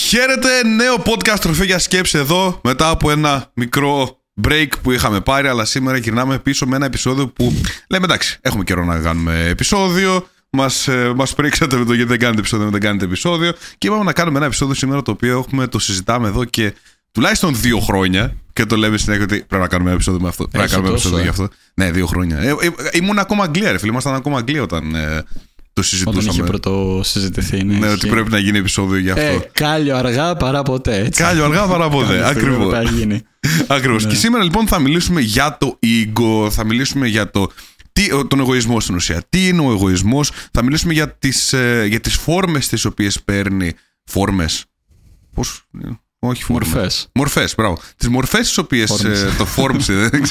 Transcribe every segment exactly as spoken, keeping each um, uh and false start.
Χαίρετε, νέο podcast Τροφή για Σκέψη εδώ. Μετά από ένα μικρό break που είχαμε πάρει, αλλά σήμερα γυρνάμε πίσω με ένα επεισόδιο που λέμε εντάξει, έχουμε καιρό να κάνουμε επεισόδιο. Μας, ε, μας πρίξατε με το γιατί δεν κάνετε επεισόδιο, δεν κάνετε επεισόδιο. Και είπαμε να κάνουμε ένα επεισόδιο σήμερα το οποίο έχουμε, το συζητάμε εδώ και τουλάχιστον δύο χρόνια. Και το λέμε συνέχεια ότι πρέπει να κάνουμε ένα επεισόδιο με αυτό. Έχει πρέπει να κάνουμε ένα επεισόδιο γι' αυτό. Ναι, δύο χρόνια. Ε, ε, ε, ήμουν ακόμα Αγγλία, ρε φίλε. Ήμασταν ακόμα Αγγλία όταν ε, το συζητούσαμε. Όταν είχε πρώτο συζητηθεί. Ναι, ναι, ότι πρέπει να γίνει επεισόδιο γι' αυτό. Ε, κάλιο αργά παρά ποτέ. Έτσι. Κάλιο αργά παρά ποτέ. Ακριβώς. Ακριβώς. Ναι. Και σήμερα λοιπόν θα μιλήσουμε για το ego, θα μιλήσουμε για το. Τι, τον εγωισμό στην ουσία. Τι είναι ο εγωισμός, θα μιλήσουμε για τις, ε, για τις φόρμες τις οποίες παίρνει. Φόρμες. Πώς. Όχι φόρμες. Μορφές. Μορφές, μπράβο. Τις μορφές τις οποίες. Ε, το φόρμς.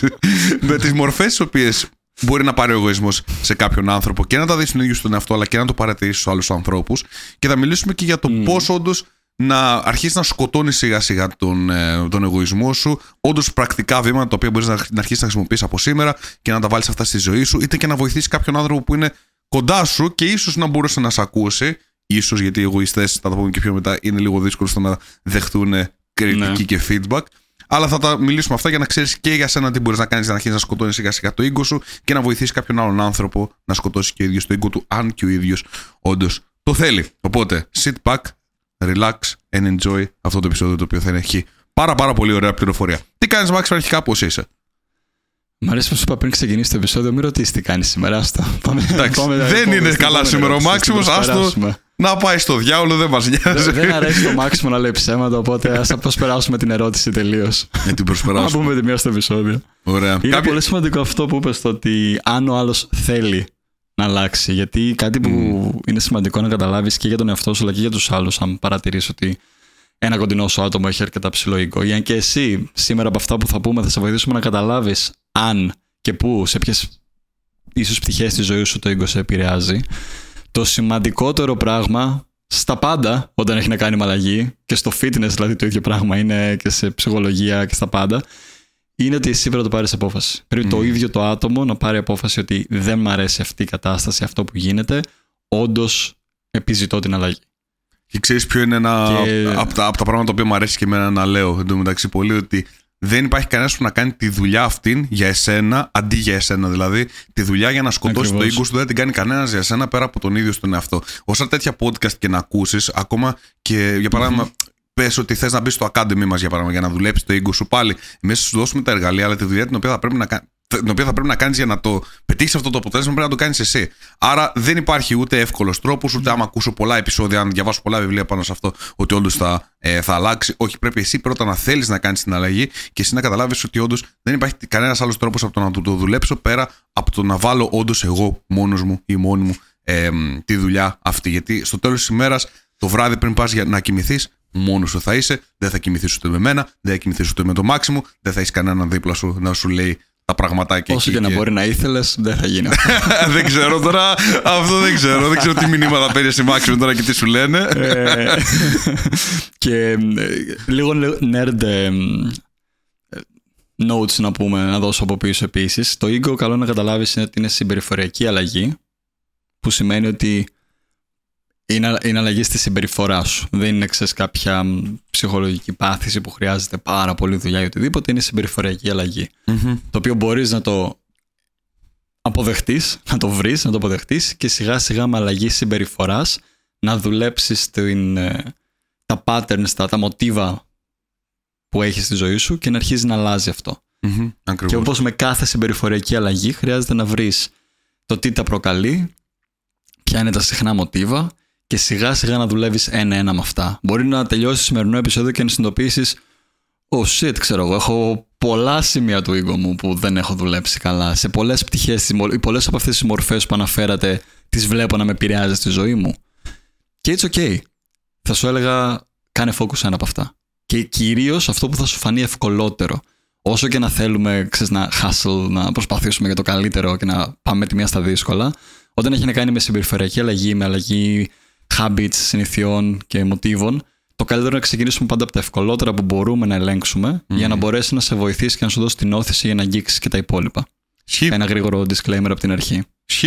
Με τις μορφές τις οποίες μπορεί να πάρει ο εγωισμός σε κάποιον άνθρωπο και να τα δει στον ίδιο στον εαυτό, αλλά και να το παρατηρήσει στους άλλους ανθρώπους. Και θα μιλήσουμε και για το mm. πώς όντως να αρχίσει να σκοτώνει σιγά σιγά τον, τον εγωισμό σου. Όντως πρακτικά βήματα τα οποία μπορείς να, να αρχίσεις να χρησιμοποιείς από σήμερα και να τα βάλεις αυτά στη ζωή σου, είτε και να βοηθήσεις κάποιον άνθρωπο που είναι κοντά σου και ίσως να μπορούσε να σε ακούσει. Ίσως γιατί οι εγωιστές, θα τα πούμε και πιο μετά, είναι λίγο δύσκολο στο να δεχτούν κριτική ναι. και feedback. Αλλά θα τα μιλήσουμε αυτά για να ξέρεις και για σένα τι μπορείς να κάνεις για να αρχίσεις να σκοτώνεις σιγά σιγά το ego σου και να βοηθήσεις κάποιον άλλον άνθρωπο να σκοτώσει και ο ίδιος το ego του, αν και ο ίδιος όντως το θέλει. Οπότε, sit back, relax and enjoy αυτό το επεισόδιο το οποίο θα έχει πάρα πάρα πολύ ωραία πληροφορία. Τι κάνεις, Μάξ, αρχικά πώς είσαι? Μ' αρέσει που σου είπα πριν ξεκινήσει το επεισόδιο, μην ρωτήσεις τι κάνεις σήμερα. Άστο. Πάμε, εντάξει, πάμε, δεν πάμε, είναι πάμε, καλά πάμε, σήμερα ο Μάξιμος, άστο να πάει στο διάολο, δεν μας νοιάζει. Δεν, δεν αρέσει το Μάξιμο να λέει ψέματα, οπότε ας προσπεράσουμε την ερώτηση τελείως. Ναι, την προσπεράσουμε. Να πούμε τη μία στο επεισόδιο. Ωραία. Είναι Κάποια... πολύ σημαντικό αυτό που είπες, το ότι αν ο άλλος θέλει να αλλάξει. Γιατί κάτι που mm. είναι σημαντικό να καταλάβεις και για τον εαυτό σου, αλλά και για τους άλλους, αν παρατηρείς ότι ένα κοντινό σου άτομο έχει αρκετά ψηλό ego. Για και εσύ, σήμερα από αυτά που θα πούμε, θα σε βοηθήσουμε να καταλάβεις αν και πού, σε ποιες ίσως πτυχές της ζωής σου το ego σε επηρεάζει. Το σημαντικότερο πράγμα στα πάντα, όταν έχει να κάνει με αλλαγή, και στο fitness δηλαδή το ίδιο πράγμα είναι και σε ψυχολογία και στα πάντα, είναι ότι εσύ πρέπει να το πάρεις απόφαση. Πρέπει mm. το ίδιο το άτομο να πάρει απόφαση ότι δεν μ' αρέσει αυτή η κατάσταση, αυτό που γίνεται, όντως επιζητώ την αλλαγή. Και ξέρεις ποιο είναι ένα και... από τα, από τα πράγματα που μου αρέσει και εμένα να λέω εντωμεταξύ πολύ, ότι δεν υπάρχει κανένας που να κάνει τη δουλειά αυτήν για εσένα αντί για εσένα. Δηλαδή, τη δουλειά για να σκοτώσει Ακριβώς. το ego σου δεν την κάνει κανένας για εσένα πέρα από τον ίδιο στον εαυτό. Όσα τέτοια podcast και να ακούσεις, ακόμα και για παράδειγμα, mm-hmm. πες ότι θες να μπεις στο academy μας για παράδειγμα, για να δουλέψεις το ego σου πάλι. Μέσα σου δώσουμε τα εργαλεία, αλλά τη δουλειά την οποία θα πρέπει να κάνεις. την οποία θα πρέπει να κάνεις για να το πετύχεις αυτό το αποτέλεσμα, πρέπει να το κάνεις εσύ. Άρα δεν υπάρχει ούτε εύκολος τρόπος, ούτε άμα ακούσω πολλά επεισόδια, αν διαβάσω πολλά βιβλία πάνω σε αυτό, ότι όντως θα, ε, θα αλλάξει. Όχι, πρέπει εσύ πρώτα να θέλεις να κάνεις την αλλαγή και εσύ να καταλάβεις ότι όντως δεν υπάρχει κανένας άλλος τρόπος από το να το, το δουλέψω πέρα από το να βάλω όντως εγώ μόνος μου ή μόνη μου ε, τη δουλειά αυτή. Γιατί στο τέλος της ημέρας, το βράδυ πριν πας για να κοιμηθείς, μόνος σου θα είσαι, δεν θα κοιμηθείς ούτε με μένα, δεν θα κοιμηθείς ούτε με το Μάξιμο, δεν θα έχεις κανέναν δίπλα σου να σου λέει τα πραγματάκια. Όσο και, και να μπορεί να ήθελες, δεν θα γίνει. Δεν ξέρω τώρα, αυτό δεν ξέρω. Δεν ξέρω τι μηνύματα παίρνει στη Μάξιμο τώρα και τι σου λένε. Και λίγο nerd notes να πούμε, να δώσω από πίσω επίσης. Το ego, καλό να καταλάβεις, είναι ότι είναι συμπεριφοριακή αλλαγή, που σημαίνει ότι είναι, είναι αλλαγή στη συμπεριφορά σου. Δεν είναι, ξέρεις, κάποια ψυχολογική πάθηση που χρειάζεται πάρα πολύ δουλειά ή οτιδήποτε. Είναι συμπεριφοριακή αλλαγή. Mm-hmm. Το οποίο μπορείς να το αποδεχτείς, να το βρεις, να το αποδεχτείς και σιγά σιγά με αλλαγή συμπεριφοράς να δουλέψεις την, τα patterns, τα, τα μοτίβα που έχεις στη ζωή σου και να αρχίζει να αλλάζει αυτό. Mm-hmm. Και όπως με κάθε συμπεριφοριακή αλλαγή χρειάζεται να βρεις το τι τα προκαλεί, ποια είναι τα συχνά μοτίβα, και σιγά σιγά να δουλεύεις ένα-ένα με αυτά. Μπορεί να τελειώσει το σημερινό επεισόδιο και να συνειδητοποιήσεις, oh shit, ξέρω εγώ, έχω πολλά σημεία του ego μου που δεν έχω δουλέψει καλά. Σε πολλές πτυχές, οι πολλές από αυτές τις μορφές που αναφέρατε, τις βλέπω να με επηρεάζει στη ζωή μου. Και it's okay. Θα σου έλεγα, κάνε focus ένα από αυτά. Και κυρίως αυτό που θα σου φανεί ευκολότερο. Όσο και να θέλουμε, ξέρεις, να hustle, να προσπαθήσουμε για το καλύτερο και να πάμε τη μία στα δύσκολα, όταν έχει να κάνει με συμπεριφοριακή αλλαγή, με αλλαγή habits, συνηθιών και μοτίβων, το καλύτερο είναι να ξεκινήσουμε πάντα από τα ευκολότερα που μπορούμε να ελέγξουμε, mm. για να μπορέσει να σε βοηθήσει και να σου δώσει την όθηση για να αγγίξεις και τα υπόλοιπα. Σχή. Ένα γρήγορο disclaimer από την αρχή. Σχή.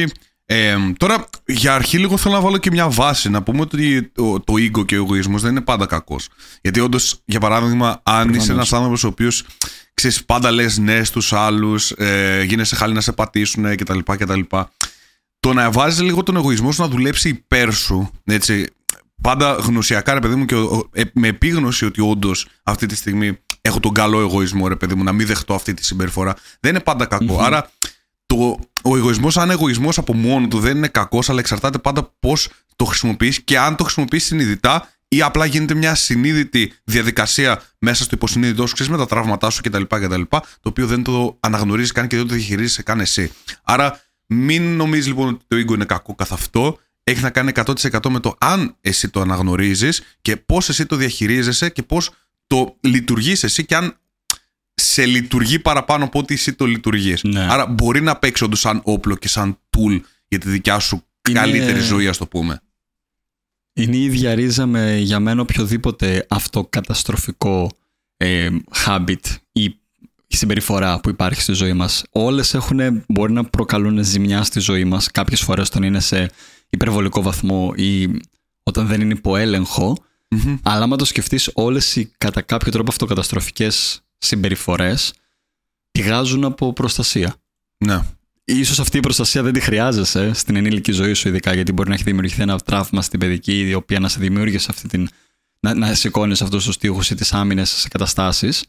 Ε, τώρα, για αρχή, λίγο θέλω να βάλω και μια βάση. Να πούμε ότι το, το ego και ο εγωισμός δεν είναι πάντα κακός. Γιατί όντως, για παράδειγμα, αν είσαι ένας άνθρωπος ο οποίος ξέρεις, πάντα λες ναι στους άλλους, ε, γίνεσαι χάλι να σε πατήσουν κτλ. κτλ. Το να βάζεις λίγο τον εγωισμό σου να δουλέψει υπέρ σου, έτσι, πάντα γνωσιακά, ρε παιδί μου, και ε, με επίγνωση ότι όντως αυτή τη στιγμή έχω τον καλό εγωισμό, ρε παιδί μου, να μην δεχτώ αυτή τη συμπεριφορά, δεν είναι πάντα κακό. Mm-hmm. Άρα, το, ο εγωισμός, σαν εγωισμός από μόνο του, δεν είναι κακός, αλλά εξαρτάται πάντα πώς το χρησιμοποιείς και αν το χρησιμοποιείς συνειδητά ή απλά γίνεται μια συνείδητη διαδικασία μέσα στο υποσυνείδητό σου, ξέρεις, με τα τραύματά σου κτλ. κτλ. Το οποίο δεν το αναγνωρίζεις καν και δεν το διαχειρίζεσαι καν εσύ. Άρα, μην νομίζεις λοιπόν ότι το ego είναι κακό καθ' αυτό. Έχει να κάνει εκατό τοις εκατό με το αν εσύ το αναγνωρίζεις και πώς εσύ το διαχειρίζεσαι και πώς το λειτουργείς εσύ και αν σε λειτουργεί παραπάνω από ότι εσύ το λειτουργείς. Ναι. Άρα μπορεί να παίξει όντως σαν όπλο και σαν tool για τη δικιά σου είναι... καλύτερη ζωή, ας το πούμε. Είναι η ίδια ρίζα με για μένα οποιοδήποτε αυτοκαταστροφικό ε, habit ή συμπεριφορά που υπάρχει στη ζωή μας. Όλες έχουν, μπορεί να προκαλούν ζημιά στη ζωή μας. Κάποιες φορές όταν είναι σε υπερβολικό βαθμό ή όταν δεν είναι υπό έλεγχο. Mm-hmm. Αλλά άμα το σκεφτείς, όλες οι κατά κάποιο τρόπο αυτοκαταστροφικές συμπεριφορές πηγάζουν από προστασία. Ναι. Ίσως αυτή η προστασία δεν τη χρειάζεσαι στην ενήλικη ζωή σου, ειδικά γιατί μπορεί να έχει δημιουργηθεί ένα τραύμα στην παιδική, η οποία να σε δημιούργησε αυτή την. να, να σηκώνεις αυτούς τους τοίχους ή τις άμυνες σε καταστάσεις.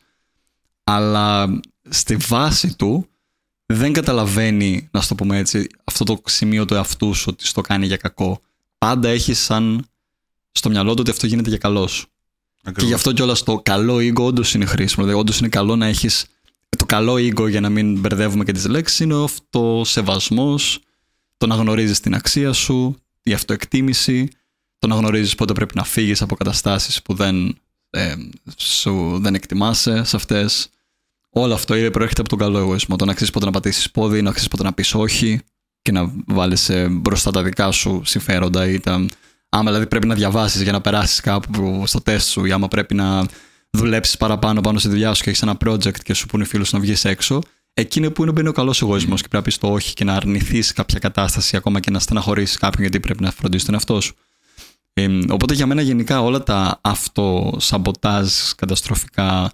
Αλλά στη βάση του δεν καταλαβαίνει, να σου το πούμε έτσι, αυτό το σημείο του εαυτού σου ότι στο κάνει για κακό. Πάντα έχει σαν στο μυαλό του ότι αυτό γίνεται για καλό σου. Ακριβώς. Και γι' αυτό κιόλας το καλό ego όντως είναι χρήσιμο. Δηλαδή, όντως είναι καλό να έχεις. Το καλό ego, για να μην μπερδεύουμε και τις λέξεις, είναι ο αυτοσεβασμός, το να γνωρίζεις την αξία σου, η αυτοεκτίμηση, το να γνωρίζεις πότε πρέπει να φύγεις από καταστάσεις που δεν, ε, σου, δεν εκτιμάσαι σε αυτές. Όλο αυτό είναι, προέρχεται από τον καλό εγωισμό. Το να ξέρεις πότε να πατήσεις πόδι, να ξέρεις πότε να πεις όχι και να βάλεις μπροστά τα δικά σου συμφέροντα. Ή τα... Άμα δηλαδή πρέπει να διαβάσεις για να περάσεις κάπου στο τεστ σου, ή άμα πρέπει να δουλέψεις παραπάνω πάνω στη δουλειά σου και έχεις ένα project και σου πούνε οι φίλοι σου να βγεις έξω, εκείνο που είναι, είναι ο καλός εγωισμός και πρέπει να πεις το όχι και να αρνηθείς κάποια κατάσταση, ακόμα και να στεναχωρήσεις κάποιον γιατί πρέπει να φροντίσεις τον εαυτό σου. Ε, οπότε για μένα γενικά όλα τα αυτοσαμποτάζ, καταστροφικά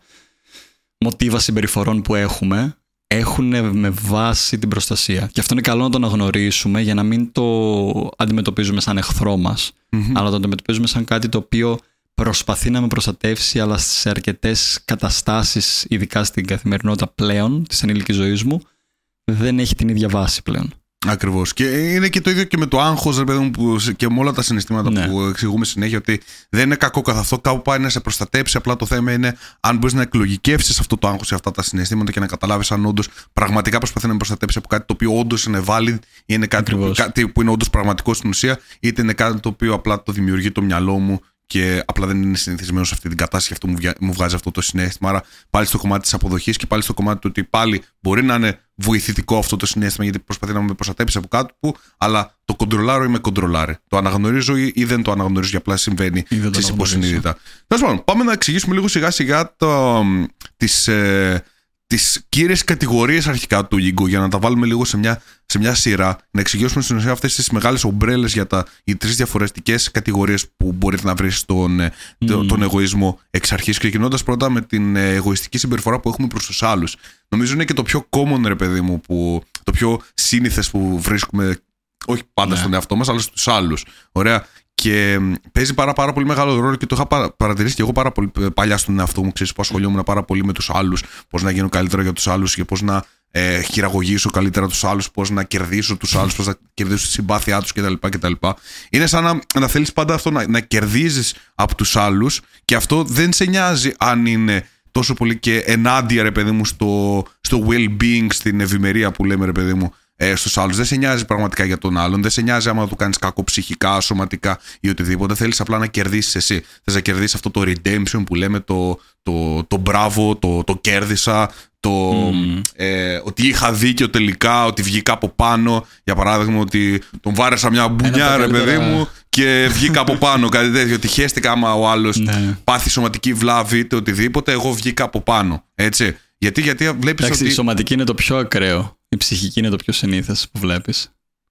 μοτίβα συμπεριφορών που έχουμε έχουν με βάση την προστασία. Και αυτό είναι καλό να το αναγνωρίσουμε για να μην το αντιμετωπίζουμε σαν εχθρό μας, mm-hmm. αλλά να το αντιμετωπίζουμε σαν κάτι το οποίο προσπαθεί να με προστατεύσει, αλλά σε αρκετές καταστάσεις, ειδικά στην καθημερινότητα πλέον της ενήλικης ζωής μου, δεν έχει την ίδια βάση πλέον. Ακριβώς. Και είναι και το ίδιο και με το άγχος, ρε παιδί μου, που, και με όλα τα συναισθήματα ναι. που εξηγούμε συνέχεια, ότι δεν είναι κακό καθ' αυτό, κάπου πάει να σε προστατέψει. Απλά το θέμα είναι αν μπορείς να εκλογικεύσεις αυτό το άγχος ή αυτά τα συναισθήματα και να καταλάβεις αν όντως πραγματικά προσπαθεί να με προστατέψει από κάτι το οποίο όντως είναι valid, ή είναι κάτι, κάτι που είναι όντως πραγματικό στην ουσία, είτε είναι κάτι το οποίο απλά το δημιουργεί το μυαλό μου και απλά δεν είναι συνηθισμένο σε αυτή την κατάσταση, αυτό μου, μου βγάζει αυτό το συναίσθημα. Άρα πάλι στο κομμάτι της αποδοχής και πάλι στο κομμάτι του ότι πάλι μπορεί να είναι βοηθητικό αυτό το συναίσθημα γιατί προσπαθεί να με προστατέψει από κάτι που, αλλά το κοντρολάρω ή με κοντρολάρει. Το αναγνωρίζω ή, ή δεν το αναγνωρίζω και απλά συμβαίνει στις υποσυνείδητα. Τέλος πάντων, πάμε να εξηγήσουμε λίγο σιγά σιγά το, τις, ε, τις κύριες κατηγορίες αρχικά του ego, για να τα βάλουμε λίγο σε μια, σε μια σειρά, να εξηγήσουμε στην ουσία αυτές τις μεγάλες ομπρέλες για τα, οι τρεις διαφορετικές κατηγορίες που μπορείτε να βρείτε στον mm. τον, τον εγωισμό εξ αρχής, ξεκινώντας πρώτα με την εγωιστική συμπεριφορά που έχουμε προς τους άλλους. Νομίζω είναι και το πιο common, ρε παιδί μου, που, το πιο σύνηθες που βρίσκουμε, όχι πάντα ναι. στον εαυτό μας, αλλά στους άλλους. Ωραία. Και παίζει πάρα, πάρα πολύ μεγάλο ρόλο και το είχα παρατηρήσει και εγώ πάρα πολύ παλιά στον εαυτό μου. Ξέρεις, που ασχολιόμουν πάρα πολύ με τους άλλους, πώς να γίνω καλύτερα για τους άλλους και πώς να ε, χειραγωγήσω καλύτερα τους άλλους, πώς να κερδίσω τους άλλους, πώς να κερδίσω τη συμπάθειά τους κτλ. κτλ. Είναι σαν να, να θέλεις πάντα αυτό, να, να κερδίζεις από τους άλλους και αυτό δεν σε νοιάζει αν είναι τόσο πολύ και ενάντια, ρε παιδί μου, στο, στο well-being, στην ευημερία που λέμε, ρε παιδί μου. Ε, στους άλλους. Δεν σε νοιάζει πραγματικά για τον άλλον, δεν σε νοιάζει άμα του κάνεις κακό ψυχικά, σωματικά ή οτιδήποτε. Θέλεις απλά να κερδίσεις εσύ. Θες να κερδίσεις αυτό το redemption που λέμε, το, το, το μπράβο, το, το κέρδισα, το mm. ε, ότι είχα δίκιο τελικά, ότι βγήκα από πάνω. Για παράδειγμα, ότι τον βάρεσα μια μπουνιά, ρε παιδί μου, και βγήκα από πάνω. Κάτι τέτοιο. Ότι χαίστηκα άμα ο άλλος ναι. πάθει σωματική βλάβη είτε οτιδήποτε, εγώ βγήκα από πάνω. Έτσι. Γιατί, γιατί βλέπεις Εντάξει, ότι. Η σωματική είναι το πιο ακραίο. Η ψυχική είναι το πιο συνήθες που βλέπεις.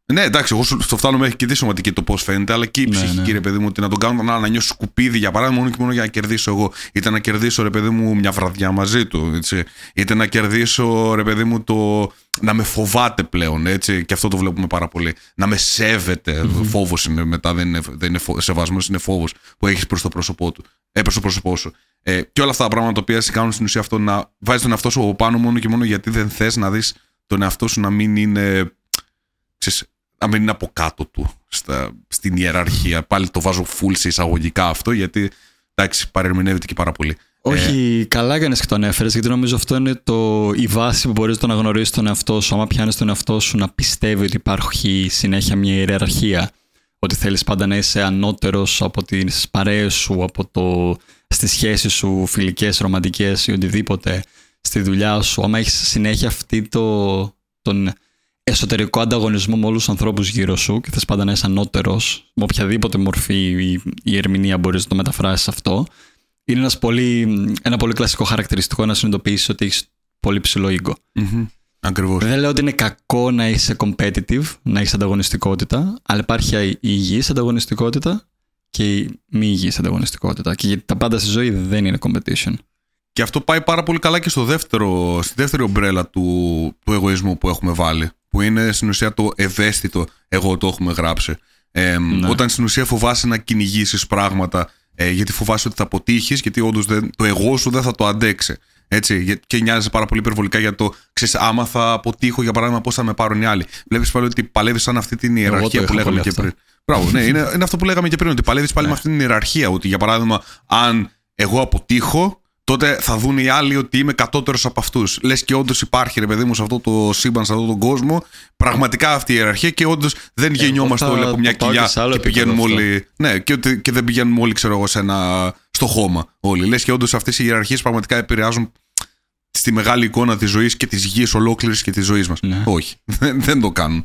Ναι, εντάξει, εγώ στο φτάνω μέχρι και τη σωματική το πώς φαίνεται, αλλά και η ναι, ψυχική, ναι. ρε παιδί μου, ότι να τον κάνω να, να νιώσω σκουπίδι για παράδειγμα, μόνο και μόνο για να κερδίσω εγώ. Είτε να κερδίσω, ρε παιδί μου, μια βραδιά μαζί του, έτσι. Είτε να κερδίσω, ρε παιδί μου, το να με φοβάται πλέον, έτσι. Και αυτό το βλέπουμε πάρα πολύ. Να με σέβεται. Mm-hmm. Φόβος είναι μετά, δεν είναι, δεν είναι σεβασμός, είναι φόβος που έχεις προς το πρόσωπό του. Ε, προς το πρόσωπό σου. Ε, και όλα αυτά τα πράγματα τα οποία σε κάνουν στην ουσία αυτό να βάζεις τον εαυτό σου από πάνω μόνο και μόνο γιατί δεν θες να δεις τον εαυτό σου να μην είναι. Ξέρεις, να μην είναι από κάτω του στα, στην ιεραρχία. Πάλι το βάζω full σε εισαγωγικά αυτό, γιατί εντάξει, παρερμηνεύεται και πάρα πολύ. Όχι, ε... καλά έκανες και τον έφερες, γιατί νομίζω αυτό είναι το, η βάση που μπορείς να γνωρίσεις τον εαυτό σου. Άμα πιάνεις τον εαυτό σου να πιστεύει ότι υπάρχει συνέχεια μια ιεραρχία, ότι θέλεις πάντα να είσαι ανώτερος από τις παρέες σου, από το, στις σχέσεις σου, φιλικές, ρομαντικές ή οτιδήποτε, στη δουλειά σου. Άμα έχεις συνέχεια αυτή το, τον εσωτερικό ανταγωνισμό με όλους τους ανθρώπους γύρω σου και θες πάντα να είσαι ανώτερος, με οποιαδήποτε μορφή η, η ερμηνεία μπορείς να το μεταφράσεις αυτό, είναι ένας πολύ, ένα πολύ κλασικό χαρακτηριστικό να συνειδητοποιήσεις ότι έχεις πολύ ψηλό ego. Mm-hmm. Ακριβώς. Δεν λέω ότι είναι κακό να είσαι competitive, να έχεις ανταγωνιστικότητα, αλλά υπάρχει η υγιής ανταγωνιστικότητα και η μη υγιής ανταγωνιστικότητα. Και γιατί τα πάντα στη ζωή δεν είναι competition. Και αυτό πάει πάρα πολύ καλά και στο δεύτερο, στη δεύτερη ομπρέλα του, του εγωισμού που έχουμε βάλει. Που είναι στην ουσία το ευαίσθητο εγώ το έχουμε γράψει. Ε, ναι. Όταν στην ουσία φοβάσαι να κυνηγήσεις πράγματα, ε, γιατί φοβάσαι ότι θα αποτύχεις, γιατί όντως δεν, το εγώ σου δεν θα το αντέξει. Έτσι, και νοιάζεσαι πάρα πολύ υπερβολικά για το ξέρεις, άμα θα αποτύχω, για παράδειγμα, πώς θα με πάρουν οι άλλοι. Βλέπεις πάλι ότι παλεύεις σαν αυτή την ιεραρχία που λέγαμε και πριν. Μπράβο, ναι, είναι, είναι αυτό που λέγαμε και πριν, ότι παλεύεις πάλι ναι. με αυτή την ιεραρχία. Ότι για παράδειγμα, αν εγώ αποτύχω, τότε θα δουν οι άλλοι ότι είμαι κατώτερος από αυτούς. Λες και όντως υπάρχει, ρε παιδί μου, σε αυτό το σύμπαν, σε αυτόν τον κόσμο, πραγματικά αυτή η ιεραρχία και όντως δεν ε, γεννιόμαστε όλοι από μια κοιλιά και πηγαίνουμε όλοι. Ναι, και, ότι, και δεν πηγαίνουμε όλοι, ξέρω εγώ, σε ένα, στο χώμα όλοι. Λες και όντως αυτές οι ιεραρχίες πραγματικά επηρεάζουν στη μεγάλη εικόνα της ζωής και της γης ολόκληρης και της ζωής μας. Ναι. Όχι, δεν, δεν το κάνουν.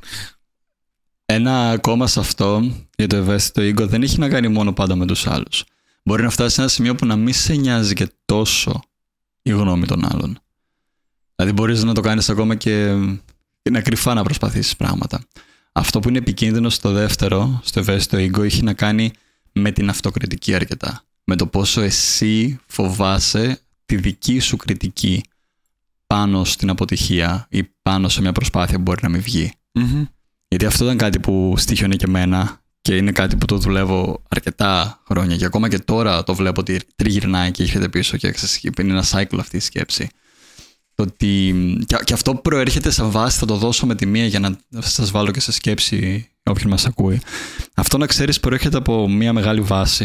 Ένα ακόμα σε αυτό για το ευαίσθητο ego δεν έχει να κάνει μόνο πάντα με τους άλλους. Μπορεί να φτάσει σε ένα σημείο που να μην σε νοιάζει και τόσο η γνώμη των άλλων. Δηλαδή μπορείς να το κάνεις ακόμα και, και να κρυφά να προσπαθήσεις πράγματα. Αυτό που είναι επικίνδυνο στο δεύτερο, στο ευαίσθητο ego, έχει να κάνει με την αυτοκριτική αρκετά. Με το πόσο εσύ φοβάσαι τη δική σου κριτική πάνω στην αποτυχία ή πάνω σε μια προσπάθεια που μπορεί να μην βγει. Mm-hmm. Γιατί αυτό ήταν κάτι που στοιχιώνει και εμένα. Και είναι κάτι που το δουλεύω αρκετά χρόνια και ακόμα και τώρα το βλέπω ότι τριγυρνάει και έρχεται πίσω και είναι ένα cycle αυτή η σκέψη. Το ότι... Και αυτό προέρχεται σε βάση, θα το δώσω με τη μία για να σας βάλω και σε σκέψη όποιον μας ακούει. Αυτό να ξέρεις προέρχεται από μία μεγάλη βάση.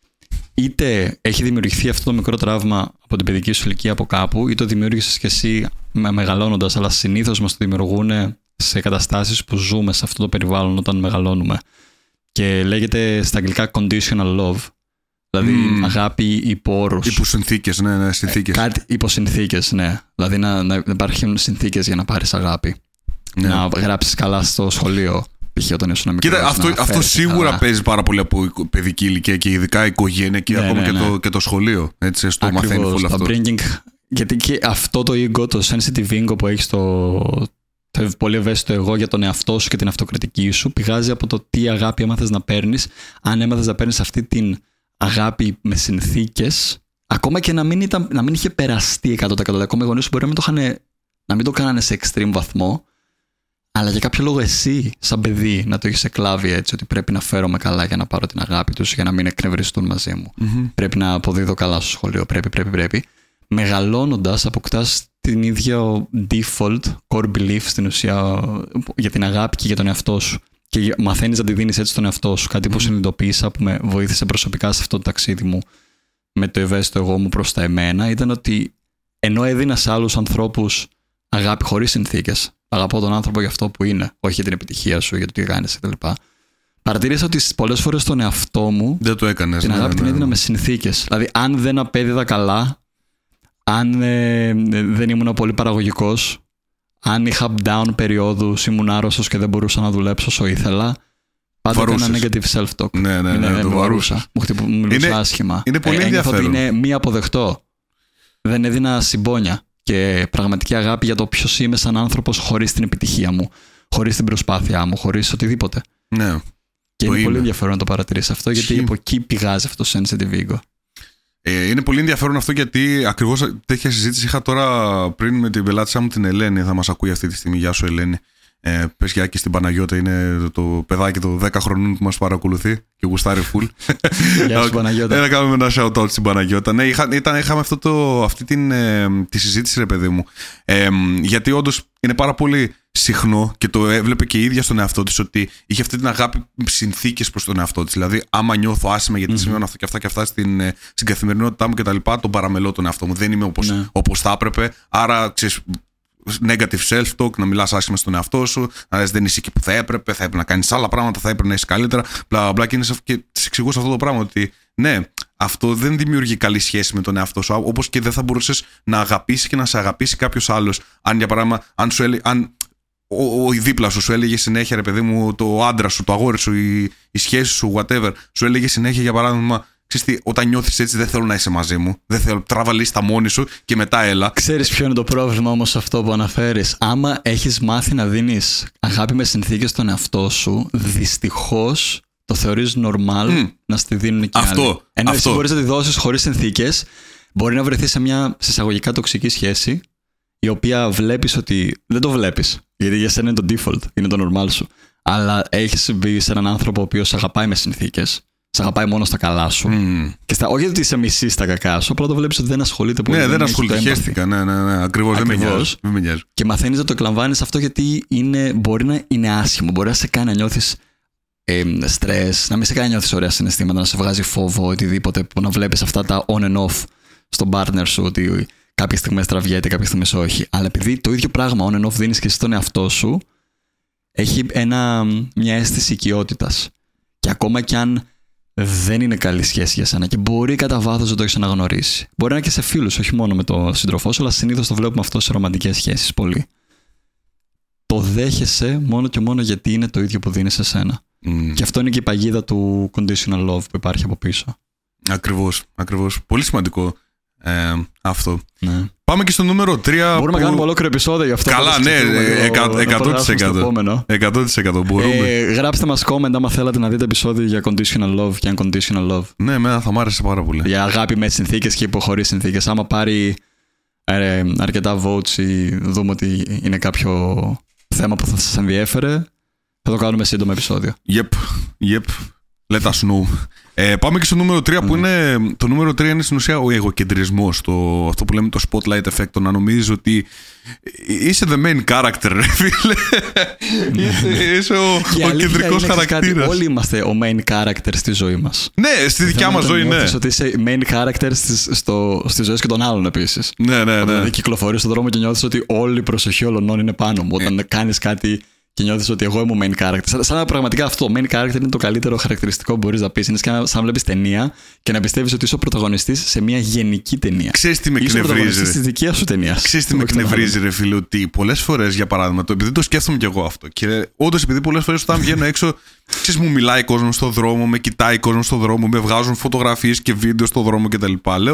Είτε έχει δημιουργηθεί αυτό το μικρό τραύμα από την παιδική σου ηλικία από κάπου, είτε το δημιούργησες και εσύ μεγαλώνοντας, αλλά συνήθως μας το δημιουργούν σε καταστάσεις που ζούμε σε αυτό το περιβάλλον όταν μεγαλώνουμε. Και λέγεται στα αγγλικά conditional love. Δηλαδή mm. αγάπη υπό όρους. Υπό συνθήκες, ναι, ναι, συνθήκες. Ε, κάτι υπό συνθήκες, ναι. Δηλαδή να, να υπάρχουν συνθήκες για να πάρεις αγάπη. Ναι. Να γράψεις καλά στο σχολείο. Π.χ. όταν ήσουν μικρός. Κοίτα, αυτό, αυτό σίγουρα καλά. Παίζει πάρα πολύ από παιδική ηλικία και ειδικά οικογένεια και ναι, ακόμα ναι, ναι. Και, το, και το σχολείο. Έτσι, στο μαθαίνει όλο αυτό. Bringing, γιατί και αυτό το ego, το sensitive ego που έχει στο. Το πολύ ευαίσθητο εγώ για τον εαυτό σου και την αυτοκριτική σου πηγάζει από το τι αγάπη έμαθες να παίρνεις. Αν έμαθες να παίρνεις αυτή την αγάπη με συνθήκες, ακόμα και να μην, ήταν, να μην είχε περαστεί εκατό τοις εκατό. Ακόμα οι γονείς σου μπορεί να μην, το είχαν, να μην το κάνανε σε extreme βαθμό, αλλά για κάποιο λόγο εσύ, σαν παιδί, να το έχεις εκλάβει έτσι, ότι πρέπει να φέρομαι καλά για να πάρω την αγάπη τους, για να μην εκνευριστούν μαζί μου. Mm-hmm. Πρέπει να αποδίδω καλά στο σχολείο. Πρέπει, πρέπει, πρέπει. Μεγαλώνοντας, αποκτάς την ίδια default core belief στην ουσία για την αγάπη και για τον εαυτό σου. Και μαθαίνεις να τη δίνεις έτσι στον εαυτό σου. Κάτι που συνειδητοποίησα που με βοήθησε προσωπικά σε αυτό το ταξίδι μου με το ευαίσθητο εγώ μου προς τα εμένα ήταν ότι ενώ έδινα σε άλλους ανθρώπους αγάπη χωρίς συνθήκες, αγαπώ τον άνθρωπο για αυτό που είναι, όχι για την επιτυχία σου, για το τι κάνεις κτλ. Παρατήρησα ότι πολλές φορές στον εαυτό μου δεν το έκανες, την αγάπη ναι, την ναι. έδινα με συνθήκες. Δηλαδή, αν δεν απέδιδα καλά, αν ε, δεν ήμουν πολύ παραγωγικός, αν είχα down περιόδους, ήμουν άρρωστος και δεν μπορούσα να δουλέψω όσο ήθελα, πάντα έκανα negative self-talk. Ναι, ναι, ναι, ναι, το βαρούσα. Μου μιλούσα άσχημα. Είναι πολύ ε, ενδιαφέρον. Ότι είναι μη αποδεκτό. Δεν έδινα συμπόνια και πραγματική αγάπη για το ποιος είμαι σαν άνθρωπος χωρίς την επιτυχία μου. χωρίς την προσπάθειά μου, χωρίς οτιδήποτε. Ναι. Και είναι, είναι πολύ ενδιαφέρον να το παρατηρήσεις αυτό, γιατί Συ... από εκεί πηγάζει αυτό το sensitive ego. Ε, είναι πολύ ενδιαφέρον αυτό, γιατί ακριβώς τέτοια συζήτηση είχα τώρα πριν με την πελάτησα μου την Ελένη. Θα μας ακούει αυτή τη στιγμή. Γεια σου, Ελένη. Ε, πες γεια και στην Παναγιώτα, είναι το, το παιδάκι των δέκα χρονών που μας παρακολουθεί και γουστάρει φουλ. Γεια σου, Παναγιώτα. Ένα κάνουμε ένα shout-out στην Παναγιώτα. Ναι, είχα, ήταν, είχαμε αυτό το, αυτή την, ε, τη συζήτηση, ρε παιδί μου. Ε, γιατί όντως είναι πάρα πολύ συχνό και το έβλεπε και η ίδια στον εαυτό της, ότι είχε αυτή την αγάπη συνθήκες προς τον εαυτό της. Δηλαδή, άμα νιώθω άσχημα γιατί mm-hmm. σημαίνω αυτό και αυτά και αυτά στην, στην καθημερινότητά μου κτλ., τον παραμελώ τον εαυτό μου. Δεν είμαι όπως, ναι. όπως θα έπρεπε. Άρα, ξέρεις, negative self-talk, να μιλάς άσχημα στον εαυτό σου, να λες δεν είσαι εκεί που θα έπρεπε, θα έπρεπε να κάνεις άλλα πράγματα, θα έπρεπε να είσαι καλύτερα. Μπλα, μπλα, και, και της εξηγούσα αυτό το πράγμα, ότι ναι, αυτό δεν δημιουργεί καλή σχέση με τον εαυτό σου, όπως και δεν θα μπορούσες να αγαπήσεις και να σε αγαπήσει κάποιος άλλος. Αν για παράδειγμα, αν, σου έλε, αν ο, ο δίπλα σου σου έλεγε συνέχεια, ρε παιδί μου, το άντρα σου, το αγόρι σου, η, η σχέση σου, whatever, σου έλεγε συνέχεια, για παράδειγμα, ξέρεις τι, όταν νιώθεις έτσι, δεν θέλω να είσαι μαζί μου. Δεν θέλω, τράβα λίστα μόνη σου και μετά έλα. Ξέρεις ποιο είναι το πρόβλημα όμως αυτό που αναφέρεις? Άμα έχεις μάθει να δίνεις αγάπη με συνθήκες στον εαυτό σου, δυστυχώς το θεωρείς normal mm. να στη δίνουν και αυτό, άλλοι. Ενώ αυτό. εσύ μπορείς να τη δώσεις χωρίς συνθήκες, μπορεί να βρεθείς σε μια συσσαγωγικά τοξική σχέση, η οποία βλέπεις ότι δεν το βλέπεις. Γιατί για σένα είναι το default, είναι το normal σου. Αλλά έχεις μπει σε έναν άνθρωπο ο οποίος αγαπάει με συνθήκες. Σ' αγαπάει μόνο στα καλά σου. Mm. Και στα, όχι ότι είσαι μισή στα κακά σου, απλά το βλέπεις ότι δεν ασχολείται πολύ. Ναι, δεν, δεν ασχολείται. Χαίστηκα. Ναι, ναι, ναι. Ακριβώς. Δεν με νοιάζει. Και μαθαίνεις να το εκλαμβάνεις αυτό, γιατί είναι, μπορεί να είναι άσχημο. Μπορεί να σε κάνει να νιώθεις ε, στρες, να μην σε κάνει να νιώθεις ωραία συναισθήματα, να σε βγάζει φόβο, οτιδήποτε, που να βλέπεις αυτά τα on and off στον partner σου, ότι κάποιες στιγμές τραβιέται, κάποιες στιγμές όχι. Αλλά επειδή το ίδιο πράγμα on and off δίνεις και εσύ στον εαυτό σου, έχει ένα, μια αίσθηση οικειότητας. Και ακόμα κι αν δεν είναι καλή σχέση για σένα και μπορεί κατά βάθος να το έχεις αναγνωρίσει. Μπορεί να είναι και σε φίλους, όχι μόνο με τον σύντροφό σου, αλλά συνήθως το βλέπουμε αυτό σε ρομαντικές σχέσεις πολύ. Το δέχεσαι μόνο και μόνο γιατί είναι το ίδιο που δίνεις σε σένα. Mm. Και αυτό είναι και η παγίδα του conditional love που υπάρχει από πίσω. Ακριβώς, ακριβώς. Πολύ σημαντικό ε, αυτό. Ναι. Πάμε και στο νούμερο τρία. Μπορούμε που... να κάνουμε ολόκληρο επεισόδιο γι' αυτό. Καλά, ναι, εκατό τοις εκατό. εκατό τοις εκατό μπορούμε. Ε, γράψτε μας comment άμα θέλατε να δείτε επεισόδιο για conditional love και unconditional love. Ναι, εμένα θα μ' άρεσε πάρα πολύ. Για αγάπη με συνθήκες και υποχωρείς συνθήκες. Άμα πάρει ε, αρκετά votes ή δούμε ότι είναι κάποιο θέμα που θα σας ενδιέφερε, θα το κάνουμε σύντομο επεισόδιο. Yep, yep. Let us know. Ε, πάμε και στο νούμερο τρία, που είναι. Το νούμερο τρία είναι στην ουσία ο εγωκεντρισμός. Το, αυτό που λέμε το spotlight effect. Το να νομίζεις ότι είσαι the main character, ρε φίλε. είσαι, είσαι ο, ο κεντρικός χαρακτήρας. Όλοι είμαστε ο main character στη ζωή μας. Ναι, στη δικιά μας ζωή, ναι. Ότι είσαι main character στις, στο, στις ζωές και των άλλων επίσης. Ναι, ναι, ναι. Όταν κυκλοφορείς στον δρόμο και νιώθεις ότι όλη η προσοχή όλων είναι πάνω μου. Όταν κάνεις κάτι και νιώθεις ότι εγώ είμαι ο main character. Σαν, σαν πραγματικά αυτό, το main character είναι το καλύτερο χαρακτηριστικό που μπορείς να πεις. Είναι σαν να βλέπεις ταινία και να πιστεύεις ότι είσαι ο πρωταγωνιστής σε μια γενική ταινία. Ξέρεις τι με εκνευρίζει. Είσαι ο πρωταγωνιστής της δικιάς σου ταινίας. Ξέρεις τι με εκνευρίζει, ρε φίλε, ότι πολλές φορές, για παράδειγμα, το, επειδή το σκέφτομαι κι εγώ αυτό. Και όντως, επειδή πολλές φορές όταν βγαίνω έξω, ξέρεις, μου μιλάει κόσμο στον δρόμο, με κοιτάει κόσμο στον δρόμο, με βγάζουν φωτογραφίες και βίντεο στον δρόμο κτλ. Λέω,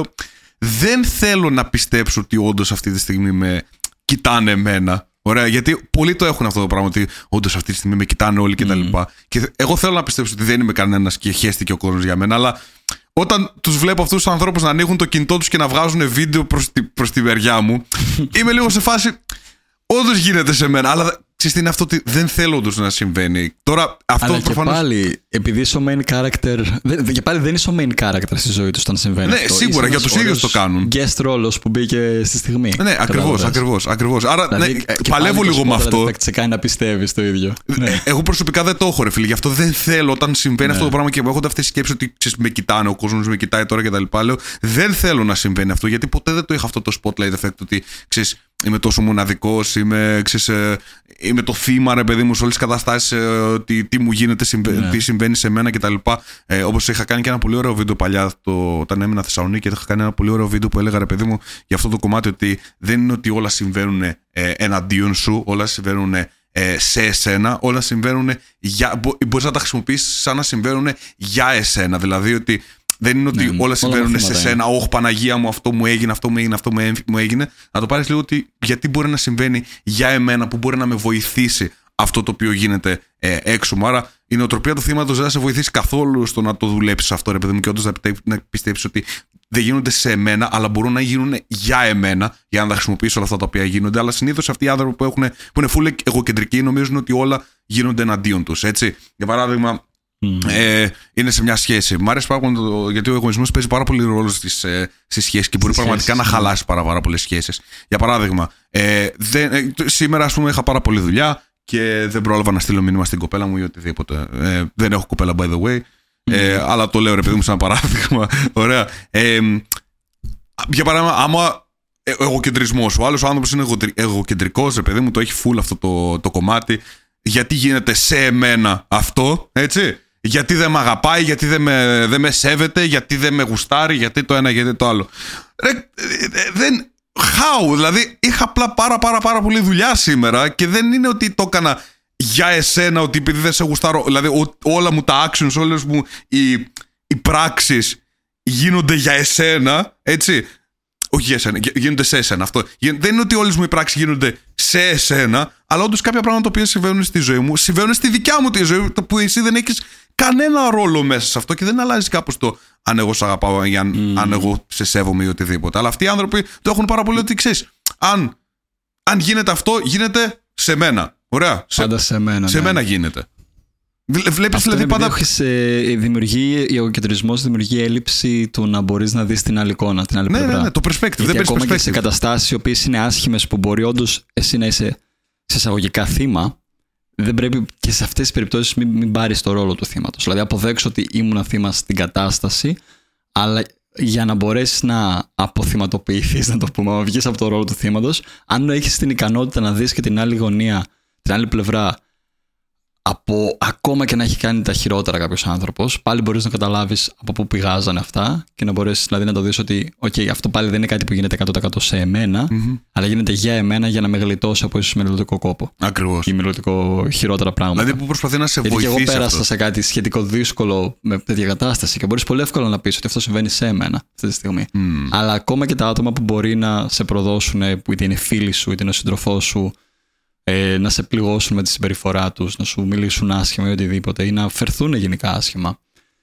δεν θέλω να πιστέψω ότι όντως αυτή τη στιγμή με κοιτάνε εμένα. Ωραία, γιατί πολλοί το έχουν αυτό το πράγμα, ότι όντως αυτή τη στιγμή με κοιτάνε όλοι κτλ. Και, mm. και εγώ θέλω να πιστέψω ότι δεν είμαι κανένας και χέστηκε ο κόσμος για μένα, αλλά όταν τους βλέπω αυτούς τους ανθρώπους να ανοίγουν το κινητό τους και να βγάζουν βίντεο προς τη, προς τη μεριά μου, είμαι λίγο σε φάση. Όντως γίνεται σε μένα, αλλά ξέρεις τι είναι αυτό, ότι δεν θέλω όντως να συμβαίνει. Τώρα αυτό αλλά προφανώς. Και πάλι, επειδή είσαι ο main character. Και πάλι δεν είσαι ο main character στη ζωή του όταν συμβαίνει. Ναι, αυτό. Σίγουρα, για τους ίδιους το κάνουν. Guest ρόλος που μπήκε στη στιγμή. Ναι, ακριβώς, ακριβώς, ακριβώς. Άρα δηλαδή, ναι, παλεύω λίγο με αυτό. Σε κάνει να πιστεύεις το ίδιο. Ναι. Εγώ προσωπικά δεν το έχω, ρε φίλε. Γι' αυτό δεν θέλω όταν συμβαίνει ναι. αυτό το πράγμα και έχω αυτές τις σκέψεις ότι ξέρεις, με κοιτάνε, ο κόσμος με κοιτάει τώρα κτλ. Λέω, δεν θέλω να συμβαίνει αυτό, γιατί ποτέ δεν το είχα αυτό το spotlight effect ότι ξέρεις, είμαι τόσο μοναδικός, είμαι, ξέρεις, είμαι το θύμα, ρε παιδί μου, σε όλες τις καταστάσεις, τι, τι μου γίνεται, συμβα... yeah. τι συμβαίνει σε μένα κτλ. Ε, όπως είχα κάνει και ένα πολύ ωραίο βίντεο παλιά, το, όταν έμεινα Θεσσαλονίκη, είχα κάνει ένα πολύ ωραίο βίντεο που έλεγα, ρε παιδί μου, για αυτό το κομμάτι, ότι δεν είναι ότι όλα συμβαίνουν ε, εναντίον σου, όλα συμβαίνουν ε, σε εσένα, όλα συμβαίνουν για. Μπορείς να τα χρησιμοποιήσεις σαν να συμβαίνουν για εσένα. Δηλαδή ότι. Δεν είναι ότι ναι, όλα συμβαίνουν σε σένα. Όχι, Παναγία μου, αυτό μου έγινε, αυτό μου έγινε, αυτό μου έγινε. Να το πάρεις λίγο ότι γιατί μπορεί να συμβαίνει για εμένα, που μπορεί να με βοηθήσει αυτό το οποίο γίνεται ε, έξω μου. Άρα η νοοτροπία του θύματος δεν θα σε βοηθήσει καθόλου στο να το δουλέψεις αυτό, ρε παιδί μου, και όντως να πιστέψεις ότι δεν γίνονται σε εμένα, αλλά μπορούν να γίνουν για εμένα, για να τα χρησιμοποιήσω όλα αυτά τα οποία γίνονται. Αλλά συνήθως αυτοί οι άνθρωποι που, έχουν, που είναι full εγωκεντρικοί νομίζουν ότι όλα γίνονται εναντίον τους. Έτσι. Για παράδειγμα, mm. ε, είναι σε μια σχέση. Μ' αρέσει πάρα πολύ το, γιατί ο εγωισμός παίζει πάρα πολύ ρόλο στις, ε, στις σχέσεις και μπορεί στις πραγματικά σχέσεις, να χαλάσει πάρα, πάρα πολλές σχέσεις. Για παράδειγμα, ε, δεν, ε, σήμερα, ας πούμε, είχα πάρα πολλή δουλειά και δεν πρόλαβα να στείλω μήνυμα στην κοπέλα μου ή οτιδήποτε. Ε, δεν έχω κοπέλα, by the way. Ε, mm. Αλλά το λέω, ρε παιδί μου, σαν παράδειγμα. Ωραία. Ε, για παράδειγμα, άμα εγωκεντρισμός, ο άλλος άνθρωπος είναι εγωκεντρικός, ρε παιδί μου, το έχει full αυτό το, το κομμάτι. Γιατί γίνεται σε εμένα αυτό, έτσι. Γιατί δεν με αγαπάει, γιατί δεν με, δεν με σέβεται, γιατί δεν με γουστάρει, γιατί το ένα, γιατί το άλλο. Ρε, δεν. How, δηλαδή είχα απλά πάρα πάρα πάρα πολύ δουλειά σήμερα και δεν είναι ότι το έκανα για εσένα, ότι επειδή δεν σε γουστάρω, δηλαδή ό, όλα μου τα actions, όλες μου οι, οι πράξεις γίνονται για εσένα, έτσι. Όχι για εσένα, γίνονται σε εσένα. Αυτό. Δεν είναι ότι όλες μου οι πράξεις γίνονται σε εσένα, αλλά όντως κάποια πράγματα που συμβαίνουν στη ζωή μου, συμβαίνουν στη δικιά μου τη ζωή, που εσύ δεν έχεις κανένα ρόλο μέσα σε αυτό και δεν αλλάζει κάπως το αν εγώ σε αγαπάω, ή αν, mm. αν εγώ σε σέβομαι ή οτιδήποτε. Αλλά αυτοί οι άνθρωποι το έχουν πάρα πολύ ότι ξέρεις. Αν, αν γίνεται αυτό, γίνεται σε μένα. Ωραία. Πάντα σε, σε μένα. Σε ναι. μένα γίνεται. Βλέπεις αυτό δηλαδή πάντα. Έχεις, ε, δημιουργεί, ο εγωκεντρισμός δημιουργεί έλλειψη του να μπορείς να δεις την άλλη εικόνα, την άλλη ναι, πλευρά. Ναι, ναι, το perspective. Γιατί δεν ακόμα perspective. Και σε καταστάσεις οι οποίες είναι άσχημες, που μπορεί όντως εσύ να είσαι σε εισαγωγικά θύμα, δεν πρέπει και σε αυτές τις περιπτώσεις μην, μην πάρεις το ρόλο του θύματος. Δηλαδή, αποδέξω ότι ήμουν θύμα στην κατάσταση, αλλά για να μπορέσεις να αποθυματοποιηθείς, να το πούμε, να βγεις από το ρόλο του θύματος, αν έχεις την ικανότητα να δεις και την άλλη γωνία, την άλλη πλευρά, από ακόμα και να έχει κάνει τα χειρότερα κάποιος άνθρωπος, πάλι μπορείς να καταλάβεις από πού πηγάζανε αυτά και να μπορέσεις δηλαδή να το δεις ότι okay, αυτό πάλι δεν είναι κάτι που γίνεται εκατό τοις εκατό σε εμένα, mm-hmm. αλλά γίνεται για εμένα για να με γλιτώσει από ίσως μελλοντικό κόπο. Ακριβώς. Ή μελλοντικό χειρότερα πράγματα. Δηλαδή που προσπαθεί να σε βοηθήσει. Γιατί και εγώ πέρασα αυτό. σε κάτι σχετικό δύσκολο με τέτοια κατάσταση και μπορείς πολύ εύκολα να πεις ότι αυτό συμβαίνει σε εμένα αυτή τη στιγμή. Mm. Αλλά ακόμα και τα άτομα που μπορεί να σε προδώσουν, που είτε είναι φίλοι σου είτε είναι ο σύντροφός σου, Ε, να σε πληγώσουν με τη συμπεριφορά τους, να σου μιλήσουν άσχημα ή οτιδήποτε, ή να φερθούν γενικά άσχημα.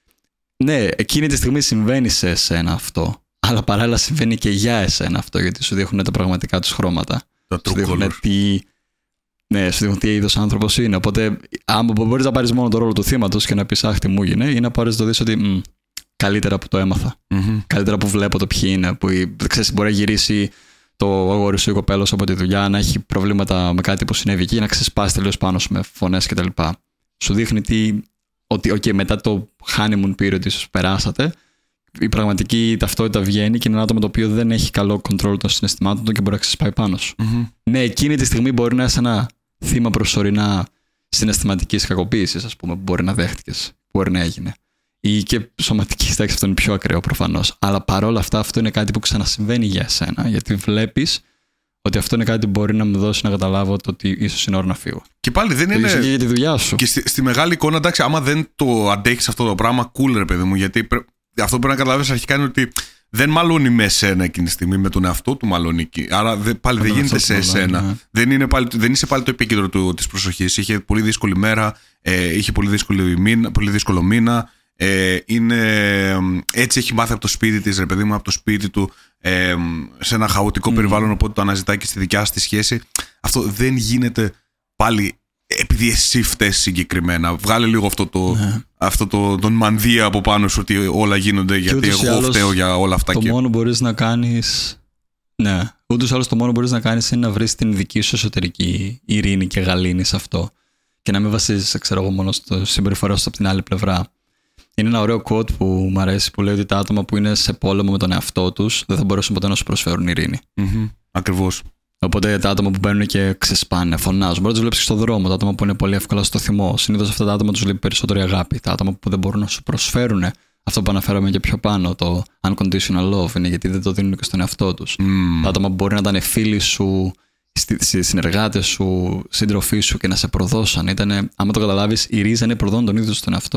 Ναι, εκείνη τη στιγμή συμβαίνει σε εσένα αυτό, αλλά παράλληλα συμβαίνει και για εσένα αυτό, γιατί σου δείχνουν τα πραγματικά τους χρώματα. Τα σου δείχνουν τι, ναι, σου δείχνουν τι είδος άνθρωπος είναι. Οπότε, άμα μπορείς να πάρεις μόνο το ρόλο του θύματος και να πεις άχ, τι μου έγινε, ή να πάρεις το δεις ότι μ, καλύτερα που το έμαθα. Mm-hmm. Καλύτερα που βλέπω το ποιοι είναι, που ξέρεις, μπορεί να γυρίσει το αγόρι σου ή κοπέλος από τη δουλειά, να έχει προβλήματα με κάτι που συνέβη εκεί, να ξεσπάσει τελείως πάνω σου με φωνές κτλ. Σου δείχνει τι, ότι okay, μετά το honeymoon period ίσως περάσατε, η πραγματική ταυτότητα βγαίνει και είναι ένα άτομο το οποίο δεν έχει καλό control των συναισθημάτων του και μπορεί να ξεσπάει πάνω σου. Mm-hmm. Ναι, εκείνη τη στιγμή μπορεί να είσαι ένα θύμα προσωρινά συναισθηματικής κακοποίησης, ας πούμε, που μπορεί να δέχτηκες, που μπορεί να έγινε. Ή και σωματική στάξη, αυτό είναι πιο ακραίο προφανώς. Αλλά παρόλα αυτά, αυτό είναι κάτι που ξανασυμβαίνει για εσένα. Γιατί βλέπεις ότι αυτό είναι κάτι που μπορεί να μου δώσει να καταλάβω το ότι ίσως είναι ώρα να φύγω. Και πάλι δεν το είναι. Και για τη δουλειά σου. Και στη, στη μεγάλη εικόνα, εντάξει, άμα δεν το αντέχεις αυτό το πράγμα, cool, ρε παιδί μου. Γιατί πρέ... αυτό που πρέπει να καταλάβεις αρχικά είναι ότι δεν μαλώνει με εσένα εκείνη τη στιγμή, με τον εαυτό του μαλώνει εκεί. Άρα δε, πάλι δεν γίνεται σε εσένα. Ναι. Δεν, είναι πάλι, δεν είσαι πάλι το επίκεντρο της προσοχής. Είχε πολύ δύσκολη μέρα, ε, είχε πολύ, δύσκολη μήνα, πολύ δύσκολο μήνα. Ε, είναι, έτσι έχει μάθει από το σπίτι της, ρε παιδί μου, από το σπίτι του, ε, σε ένα χαοτικό mm. περιβάλλον, οπότε το αναζητάει και στη δικιά στη σχέση. Αυτό δεν γίνεται πάλι επειδή εσύ φταίς συγκεκριμένα. Βγάλε λίγο αυτό το, yeah. αυτό το, τον μανδύα από πάνω σου ότι όλα γίνονται γιατί εγώ φταίω για όλα αυτά. Το και... μόνο μπορείς να κάνεις, ναι, ούτως ή άλλως το μόνο μπορείς να κάνεις είναι να βρεις την δική σου εσωτερική ειρήνη και γαλήνη σε αυτό και να μην βασίζεις, ξέρω εγώ, μόνο στο συμπεριφορά σου από την άλλη πλευρά. Είναι ένα ωραίο quote που μου αρέσει, που λέει ότι τα άτομα που είναι σε πόλεμο με τον εαυτό τους δεν θα μπορέσουν ποτέ να σου προσφέρουν ειρήνη. Mm-hmm. Ακριβώς. Οπότε τα άτομα που μπαίνουν και ξεσπάνε, φωνάζουν, μπορεί να τους βλέπεις και στον δρόμο. Τα άτομα που είναι πολύ εύκολα στο θυμό. Συνήθως αυτά τα άτομα τους λείπει περισσότερη αγάπη. Τα άτομα που δεν μπορούν να σου προσφέρουν αυτό που αναφέραμε και πιο πάνω, το unconditional love, είναι γιατί δεν το δίνουν και στον εαυτό τους. Mm. Τα άτομα που μπορεί να ήταν φίλοι σου, συνεργάτες σου, σύντροφοί σου και να σε προδώσαν. Ήτανε, άμα το καταλάβεις, η ρίζα είναι προδών τον ίδιο στον εαυτό.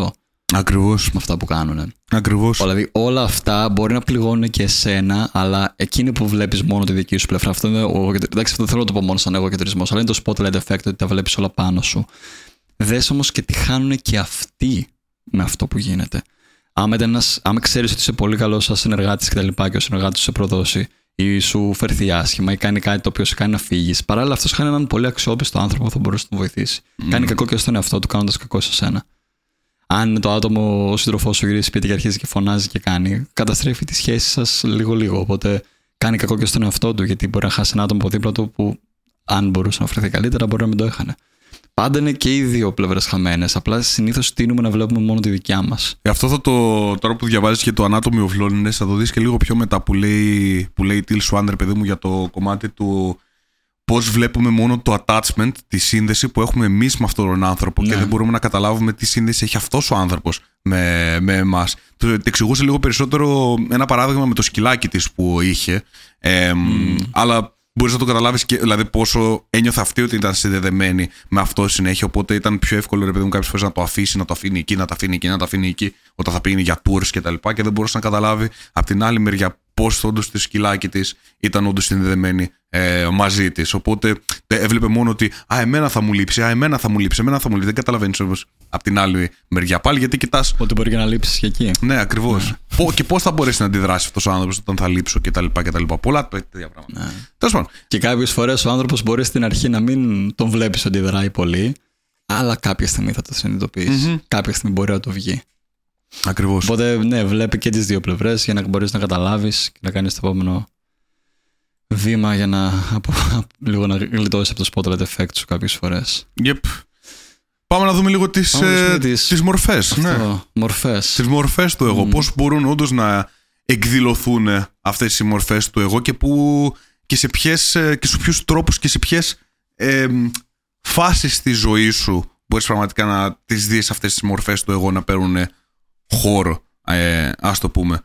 Ακριβώς. Με αυτά που κάνουν. Ακριβώς. Δηλαδή όλα αυτά μπορεί να πληγώνουν και εσένα, αλλά εκείνη που βλέπεις μόνο τη δική σου πλευρά. Αυτό είναι ο, εντάξει, αυτό δεν θέλω να το πω μόνο σαν εγωκεντρισμός, αλλά είναι το spotlight effect, ότι τα βλέπεις όλα πάνω σου. Δες όμως και τι χάνουν και αυτοί με αυτό που γίνεται. Άμα, ένας, άμα ξέρεις ότι είσαι πολύ καλός σαν συνεργάτης και τα λοιπά, και ο συνεργάτης σου σε προδώσει ή σου φερθεί άσχημα ή κάνει κάτι το οποίο σε κάνει να φύγεις, παράλληλα αυτός χάνει έναν πολύ αξιόπιστο άνθρωπο που θα μπορούσε να τον βοηθήσει. Mm. Κάνει κακό και στον εαυτό του, κάνοντας κακό σε σένα. Αν το άτομο, ο σύντροφός σου γυρίσει σπίτι και αρχίζει και φωνάζει και κάνει, καταστρέφει τη σχέση σας λίγο-λίγο. Οπότε κάνει κακό και στον εαυτό του, γιατί μπορεί να χάσει ένα άτομο από δίπλα του που, αν μπορούσε να βρεθεί καλύτερα, μπορεί να μην το έχανε. Πάντα είναι και οι δύο πλευρές χαμένες. Απλά συνήθως τείνουμε να βλέπουμε μόνο τη δικιά μας. Ε, αυτό θα το. Τώρα που διαβάζεις και το Anatomy of Loneliness, θα το δεις και λίγο πιο μετά που λέει, που λέει η Till Swanner, παιδί μου, για το κομμάτι του πώς βλέπουμε μόνο το attachment, τη σύνδεση που έχουμε εμείς με αυτόν τον άνθρωπο, ναι. Και δεν μπορούμε να καταλάβουμε τι σύνδεση έχει αυτός ο άνθρωπος με, με εμάς. Το εξηγούσε λίγο περισσότερο ένα παράδειγμα με το σκυλάκι της που είχε. Ε, mm. Αλλά. Μπορείς να το καταλάβεις και δηλαδή πόσο ένιωθε αυτή ότι ήταν συνδεδεμένη με αυτό συνέχεια. Οπότε ήταν πιο εύκολο, ρε παιδί μου, κάποιες φορές να το αφήσει, να το αφήνει εκεί, να το αφήνει εκεί, να το αφήνει εκεί, όταν θα πήγαινε για tours και τα λοιπά. Και δεν μπορούσε να καταλάβει από την άλλη μεριά πώς όντως το σκυλάκι της ήταν όντως συνδεδεμένη ε, μαζί της. Οπότε έβλεπε μόνο ότι α, εμένα θα μου λείψει, α, εμένα θα μου λείψει, εμένα θα μου λείψει. Δεν καταλαβαίνεις όμως από την άλλη μεριά πάλι, γιατί κοιτάς. Ότι μπορεί και να λείψεις και εκεί. Ναι, ακριβώς. Ναι. Και πώς θα μπορέσει να αντιδράσει αυτός ο άνθρωπος όταν θα λείψω κτλ. Πολλά τέτοια πράγματα. Ναι. Τέλος πάντων. Και κάποιες φορές ο άνθρωπος μπορεί στην αρχή να μην τον βλέπεις ότι δράει πολύ, αλλά κάποια στιγμή θα το συνειδητοποιήσεις. Mm-hmm. Κάποια στιγμή μπορεί να το βγει. Ακριβώς. Οπότε, ναι, βλέπει και τις δύο πλευρές για να μπορείς να καταλάβεις και να κάνεις το επόμενο βήμα για να, από, λίγο να γλιτώσεις από το spotlight effect σου κάποιες φορές. Yep. Πάμε να δούμε λίγο τις, ε, τις, τις μορφές. Αυτό, ναι. μορφές. Τις μορφές του εγώ. Mm. Πώς μπορούν όντως να εκδηλωθούν αυτές οι μορφές του εγώ και, που, και σε ποιες, και σε ποιους τρόπους και σε ποιες ε, φάσεις της ζωής σου μπορείς πραγματικά να τις δεις αυτές τις μορφές του εγώ να παίρνουν χώρο, ε, ας το πούμε.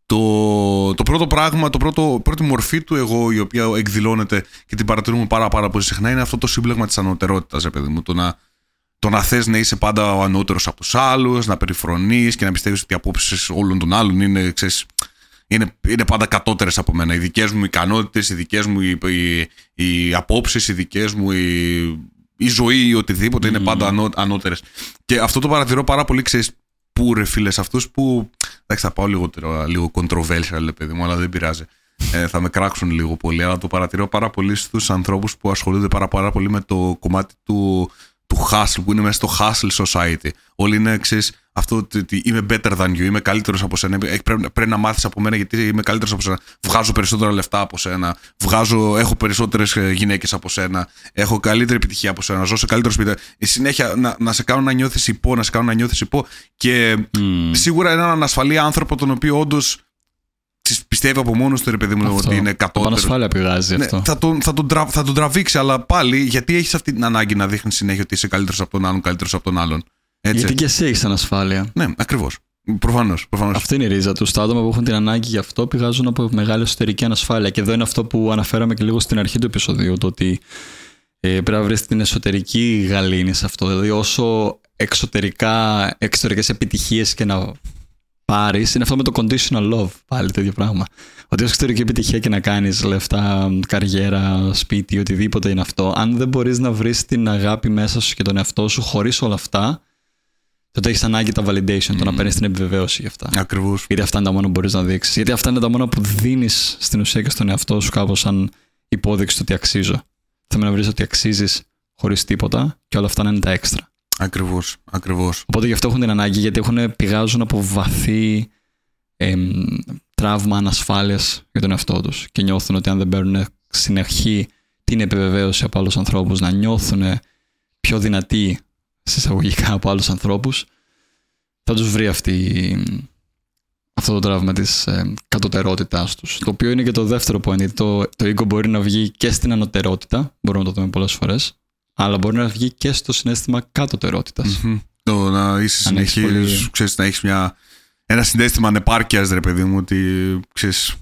Το, το πρώτο πράγμα, το πρώτο, πρώτη μορφή του εγώ, η οποία εκδηλώνεται και την παρατηρούμε πάρα, πάρα πολύ συχνά, είναι αυτό το σύμπλεγμα της ανωτερότητας, παιδί μου. Το να, το να θες να είσαι πάντα ο ανώτερος από τους άλλους, να περιφρονείς και να πιστεύεις ότι οι απόψεις όλων των άλλων είναι, ξέρεις, είναι, είναι πάντα κατώτερες από μένα. Οι δικές μου ικανότητες, οι δικές μου οι, οι, οι απόψεις, οι δικές μου οι, η ζωή ή οτιδήποτε mm. είναι πάντα ανώ, ανώτερες. Και αυτό το παρατηρώ πάρα πολύ, ξέρεις, που ρε φίλε, αυτούς που. Εντάξει, θα πάω λίγο, λίγο controversial, παιδί μου, αλλά δεν πειράζει. Ε, θα με κράξουν λίγο πολύ, αλλά το παρατηρώ πάρα πολύ στους ανθρώπους που ασχολούνται πάρα, πάρα πολύ με το κομμάτι του, του hustle, που είναι μέσα στο hustle society. Όλοι είναι, ξέρεις, αυτό ότι είμαι better than you, είμαι καλύτερος από σένα. Πρέπει, πρέπει να μάθεις από μένα γιατί είμαι καλύτερος από σένα. Βγάζω περισσότερα λεφτά από σένα. Βγάζω, έχω περισσότερες γυναίκες από σένα. Έχω καλύτερη επιτυχία από σένα. Ζω σε καλύτερο σπίτι. Η συνέχεια να, να σε κάνω να νιώθεις υπό, να σε κάνω να νιώθεις υπό. Και mm. σίγουρα έναν ανασφαλή άνθρωπο, τον οποίο όντως πιστεύει από μόνος του, ρε παιδί μου, αυτό, ότι είναι κατώτερο. Ανασφάλεια πηγάζει ναι, αυτό. Θα τον, θα, τον τρα, θα τον τραβήξει, αλλά πάλι γιατί έχεις αυτή την ανάγκη να δείχνεις συνέχεια ότι είσαι καλύτερος από τον άλλον, καλύτερος από τον άλλον. Έτσι. Γιατί και εσύ έχεις ανασφάλεια. Ναι, ακριβώς. Προφανώς, προφανώς. Αυτή είναι η ρίζα του. Τα άτομα που έχουν την ανάγκη γι' αυτό πηγάζουν από μεγάλη εσωτερική ανασφάλεια. Και εδώ είναι αυτό που αναφέραμε και λίγο στην αρχή του επεισοδίου. Το ότι ε, πρέπει να βρεις την εσωτερική γαλήνη σε αυτό. Δηλαδή, όσο εξωτερικά, εξωτερικές επιτυχίες και να πάρεις, είναι αυτό με το conditional love. Πάλι το ίδιο πράγμα. Ότι όσο εξωτερική επιτυχία και να κάνεις λεφτά, καριέρα, σπίτι, οτιδήποτε είναι αυτό, αν δεν μπορείς να βρεις την αγάπη μέσα σου και τον εαυτό σου χωρίς όλα αυτά, τότε έχεις ανάγκη τα validation, mm. το να παίρνεις την επιβεβαίωση για αυτά. Ακριβώς. Γιατί αυτά είναι τα μόνα που μπορείς να δείξεις. Γιατί αυτά είναι τα μόνα που δίνεις στην ουσία και στον εαυτό σου κάπως σαν υπόδειξη του ότι αξίζω. Θέλουμε να βρεις ότι αξίζεις χωρίς τίποτα και όλα αυτά να είναι τα έξτρα. Ακριβώς. Ακριβώς. Οπότε γι' αυτό έχουν την ανάγκη, γιατί έχουν, πηγάζουν από βαθύ εμ, τραύμα ανασφάλειας για τον εαυτό τους και νιώθουν ότι αν δεν παίρνουν συνεχή την επιβεβαίωση από άλλους ανθρώπους, να νιώθουν πιο δυνατοί σε εισαγωγικά από άλλους ανθρώπους, θα τους βρει αυτή, αυτό το τραύμα της ε, κατωτερότητάς τους. Το οποίο είναι και το δεύτερο point, γιατί το, το ego μπορεί να βγει και στην ανωτερότητα, μπορούμε να το δούμε πολλές φορές, αλλά μπορεί να βγει και στο συναίσθημα κατωτερότητας. Mm-hmm. Το να είσαι συνεχής, πολύ... ξέρεις, να έχεις μια, ένα συναίσθημα ανεπάρκειας, ρε παιδί μου, ότι ξέρεις,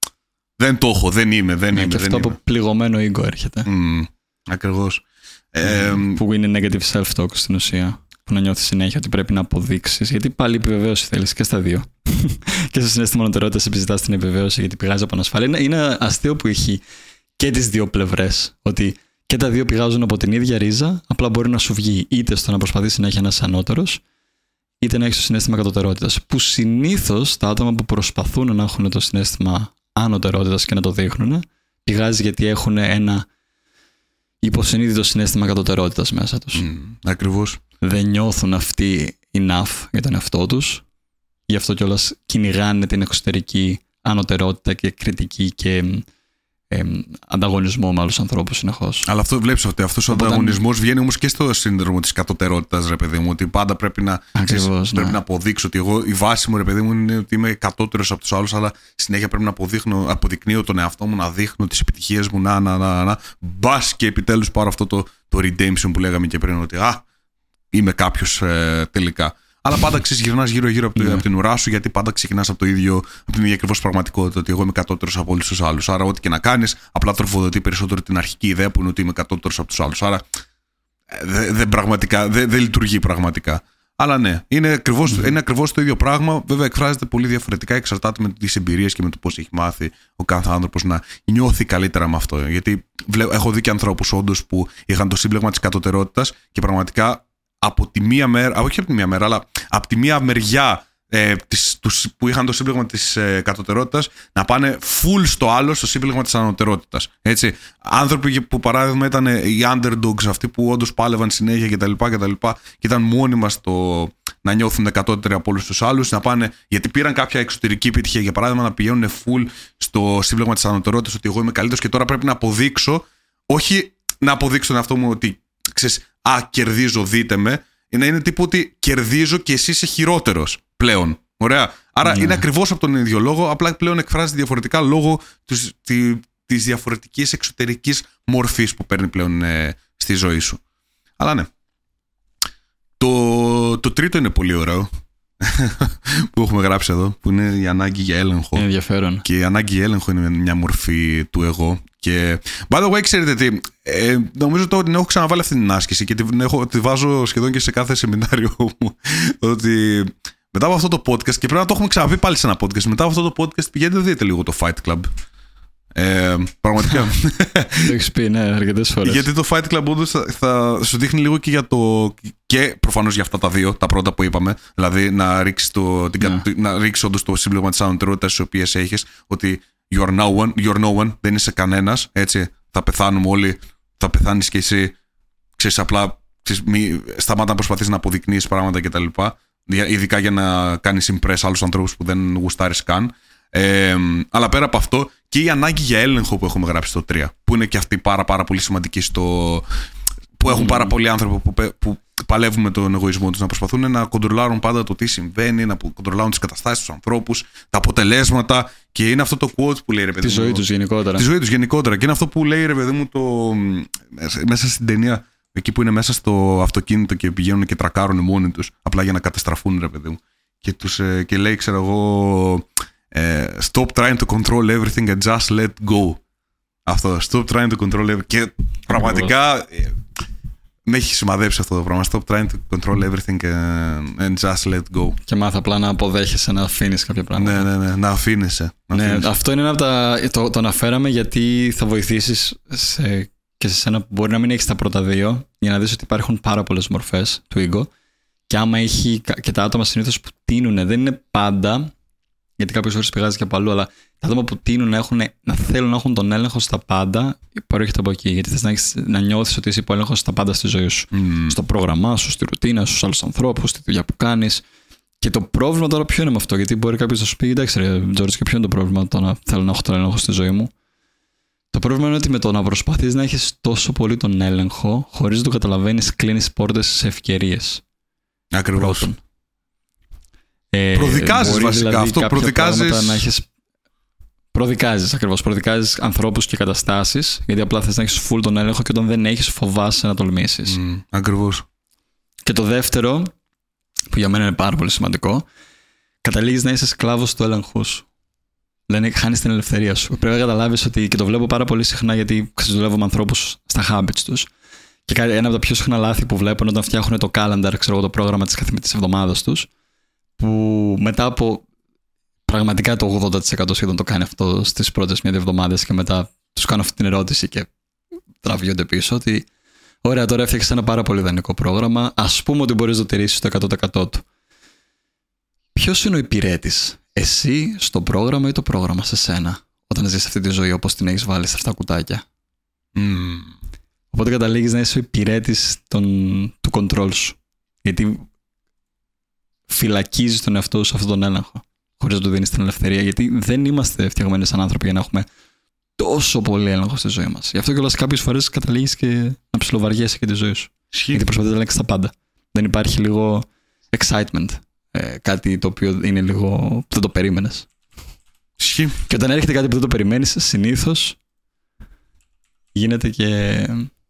δεν το έχω, δεν είμαι, δεν ναι, είμαι. Και δεν αυτό είμαι. από πληγωμένο ego έρχεται. Mm, ακριβώς. Mm, ε, που είναι negative self-talk στην ουσία. που να νιώθεις συνέχεια ότι πρέπει να αποδείξεις, γιατί πάλι επιβεβαίωση θέλεις και στα δύο. Και στο συναίσθημα ανωτερότητας επιζητάς την επιβεβαίωση γιατί πηγάζει από ανασφάλεια. Είναι, είναι αστείο που έχει και τις δύο πλευρές. Ότι και τα δύο πηγάζουν από την ίδια ρίζα, απλά μπορεί να σου βγει είτε στο να προσπαθείς συνέχεια να είσαι ανώτερος, είτε να έχεις το συναίσθημα κατωτερότητας. Που συνήθως τα άτομα που προσπαθούν να έχουν το συναίσθημα ανωτερότητας και να το δείχνουν, πηγάζει γιατί έχουν ένα υποσυνείδητο συναίσθημα κατωτερότητας μέσα τους. Mm, ακριβώς. Δεν νιώθουν αυτοί enough για τον εαυτό τους. Γι' αυτό κιόλας κυνηγάνε την εξωτερική ανωτερότητα και κριτική και ε, ανταγωνισμό με άλλους ανθρώπους συνεχώς. Αλλά αυτό βλέπεις ότι αυτός ο Οπότε, ανταγωνισμός βγαίνει όμως και στο σύνδρομο της κατωτερότητας, ρε παιδί μου. Ότι πάντα πρέπει να, ακριβώς, ξέρεις, ναι. πρέπει να αποδείξω ότι εγώ, η βάση μου, ρε παιδί μου, είναι ότι είμαι κατώτερος από τους άλλους, αλλά συνέχεια πρέπει να αποδείχνω, αποδεικνύω τον εαυτό μου, να δείχνω τις επιτυχίες μου, να, να, να, να. Μπας και επιτέλους πάρω αυτό το, το redemption που λέγαμε και πριν, ότι α, είμαι κάποιος ε, τελικά. Αλλά πάντα ξεγυρνάς γύρω-γύρω από, yeah. από την ουρά σου, γιατί πάντα ξεκινάς από, το ίδιο, από την ίδια ακριβώς πραγματικότητα, ότι εγώ είμαι κατώτερος από όλους τους άλλους. Άρα, ό,τι και να κάνεις, απλά τροφοδοτεί περισσότερο την αρχική ιδέα που είναι ότι είμαι κατώτερος από τους άλλους. Άρα, δεν δε, πραγματικά, δεν δε λειτουργεί πραγματικά. Αλλά ναι, είναι ακριβώς, mm-hmm. είναι ακριβώς το ίδιο πράγμα. Βέβαια, εκφράζεται πολύ διαφορετικά, εξαρτάται με τις εμπειρίες και με το πώς έχει μάθει ο κάθε άνθρωπος να νιώθει καλύτερα με αυτό. Γιατί βλέπω, έχω δει και ανθρώπους όντως που είχαν το σύμπλεγμα της κατωτερότητας και πραγματικά. Από τη μία μέρα, όχι από τη μία μέρα, αλλά από τη μία μεριά ε, της, τους, που είχαν το σύμπλεγμα της ε, κατωτερότητας να πάνε full στο άλλο, στο σύμπλεγμα της ανωτερότητας. Έτσι. Άνθρωποι που παράδειγμα ήταν οι underdogs, αυτοί που όντως πάλευαν συνέχεια κτλ. Και, και ήταν μόνιμα στο να νιώθουν κατώτεροι από όλους τους άλλους, να πάνε, γιατί πήραν κάποια εξωτερική επιτυχία, για παράδειγμα να πηγαίνουν full στο σύμπλεγμα της ανωτερότητας, ότι εγώ είμαι καλύτερος και τώρα πρέπει να αποδείξω, όχι να αποδείξω τον εαυτό μου ότι ξέρεις, α, κερδίζω, δείτε με. Να είναι τύπου ότι κερδίζω και εσύ είσαι χειρότερος πλέον. Ωραία. Άρα yeah. είναι ακριβώς από τον ίδιο λόγο, απλά πλέον εκφράζεται διαφορετικά λόγω της, της, της διαφορετικής εξωτερικής μορφής που παίρνει πλέον ε, στη ζωή σου. Αλλά ναι. Το, το τρίτο είναι πολύ ωραίο που έχουμε γράψει εδώ, που είναι η ανάγκη για έλεγχο. Είναι ενδιαφέρον. Και η ανάγκη για έλεγχο είναι μια μορφή του εγώ. Και by the way, ξέρετε τι, ε, νομίζω ότι την έχω ξαναβάλει αυτή την άσκηση και την, έχω, τη βάζω σχεδόν και σε κάθε σεμινάριο μου. Ότι μετά από αυτό το podcast, και πρέπει να το έχουμε ξαναπεί πάλι σε ένα podcast, μετά από αυτό το podcast πηγαίνετε δείτε λίγο το Fight Club. Ε, πραγματικά. Το έχεις πει, ναι, αρκετές φορές. Γιατί το Fight Club όντως θα, θα σου δείχνει λίγο και για το. Και προφανώς για αυτά τα δύο, τα πρώτα που είπαμε. Δηλαδή να ρίξεις, το, την, yeah. να ρίξεις όντως το σύμπλεγμα της ανωτερότητας τις οποίες έχεις. Ότι you are no one, you're no one, δεν είσαι κανένας. Έτσι, θα πεθάνουμε όλοι, θα πεθάνεις και εσύ. Ξέρεις, απλά ξέρεις, μη, σταμάτα να προσπαθείς να αποδεικνύεις πράγματα κτλ. Ειδικά για να κάνεις impress άλλους ανθρώπους που δεν γουστάρεις καν. Ε, αλλά πέρα από αυτό και η ανάγκη για έλεγχο που έχουμε γράψει στο τρία, που είναι και αυτή πάρα πάρα πολύ σημαντική στο, που έχουν mm. πάρα πολλοί άνθρωποι που, που παλεύουν με τον εγωισμό τους, να προσπαθούν να κοντρολάρουν πάντα το τι συμβαίνει, να κοντρολάρουν τις καταστάσεις, τους ανθρώπους, τα αποτελέσματα, και είναι αυτό το quote που λέει ρε παιδί μου, τη ζωή τους γενικότερα. Τη ζωή τους γενικότερα. Και είναι αυτό που λέει ρε παιδί μου το, μέσα στην ταινία, εκεί που είναι μέσα στο αυτοκίνητο και πηγαίνουν και τρακάρουν μόνοι τους απλά για να καταστραφούν ρε παιδί μου, και, τους, και λέει ξέρω εγώ Uh, stop trying to control everything and just let go. Αυτό. Stop trying to control everything. Και πραγματικά με έχει σημαδέψει αυτό το πράγμα. Stop trying to control everything and, and just let go. Και μάθα απλά να αποδέχεσαι, να αφήνεις κάποια πράγματα. Ναι, ναι, ναι. Να αφήνεσαι. Να ναι, αφήνεσαι. Αυτό είναι ένα από τα. Το, το αναφέραμε γιατί θα βοηθήσεις σε, και σε σένα που μπορεί να μην έχεις τα πρώτα δύο, για να δεις ότι υπάρχουν πάρα πολλές μορφές του ego. Και άμα έχει. Και τα άτομα συνήθως που τείνουν, δεν είναι πάντα. Γιατί κάποιες φορές πηγάζει και από αλλού, αλλά τα άτομα που τείνουν να, έχουν, να θέλουν να έχουν τον έλεγχο στα πάντα, προέρχεται από εκεί. Γιατί θες να, έχεις, να νιώθεις ότι είσαι υπό έλεγχο στα πάντα στη ζωή σου. Mm. Στο πρόγραμμά σου, στη ρουτίνα σου, στους άλλους ανθρώπους, στη δουλειά που κάνεις. Και το πρόβλημα τώρα ποιο είναι με αυτό? Γιατί μπορεί κάποιος να σου πει: εντάξει, ρε Τζόρτζ, και ποιο είναι το πρόβλημα το να θέλω να έχω τον έλεγχο στη ζωή μου? Το πρόβλημα είναι ότι με το να προσπαθείς να έχεις τόσο πολύ τον έλεγχο, χωρίς να το καταλαβαίνεις, κλείνεις πόρτες σε ευκαιρίες. Ακριβώς. Πρώτον. Ε, προδικάζεις βασικά δηλαδή αυτό. Προδικάζεις. Να έχεις... Προδικάζεις ακριβώς. Προδικάζεις ανθρώπους και καταστάσεις, γιατί απλά θες να έχεις full τον έλεγχο και όταν δεν έχεις φοβάσαι να τολμήσεις. Mm, ακριβώς. Και το δεύτερο, που για μένα είναι πάρα πολύ σημαντικό, καταλήγεις να είσαι σκλάβος του έλεγχου σου. Δηλαδή χάνεις την ελευθερία σου. Πρέπει να καταλάβεις ότι, και το βλέπω πάρα πολύ συχνά γιατί δουλεύω με ανθρώπους στα habits τους. Και ένα από τα πιο συχνά λάθη που βλέπουν όταν φτιάχνουν το calendar, ξέρω εγώ, το πρόγραμμα της καθημερινής εβδομάδας τους, που μετά από πραγματικά το ογδόντα τοις εκατό σχεδόν το κάνει αυτό στις πρώτες μια-δύο εβδομάδες και μετά τους κάνω αυτή την ερώτηση και τραβιούνται πίσω ότι ωραία, τώρα έφτιαξες ένα πάρα πολύ ιδανικό πρόγραμμα, ας πούμε ότι μπορείς να το τηρήσεις το εκατό τοις εκατό του. Ποιος είναι ο υπηρέτης, εσύ στο πρόγραμμα ή το πρόγραμμα σε σένα, όταν ζεις αυτή τη ζωή όπως την έχεις βάλει σε αυτά τα κουτάκια? Mm. Οπότε καταλήγεις να είσαι ο υπηρέτης των, του control σου. Γιατί φυλακίζεις τον εαυτό σου σε αυτόν τον έλεγχο, χωρίς να του δίνεις την ελευθερία. Γιατί δεν είμαστε φτιαγμένοι σαν άνθρωποι για να έχουμε τόσο πολύ έλεγχο στη ζωή μας. Γι' αυτό κιόλας κάποιες φορές καταλήγεις και να ψιλοβαριέσαι και τη ζωή σου. Σχή. Γιατί προσπαθείς να ελέγξεις τα πάντα. Δεν υπάρχει λίγο excitement. Ε, κάτι το οποίο είναι λίγο που δεν το περίμενες. Σχή. Και όταν έρχεται κάτι που δεν το περιμένεις, συνήθως γίνεται και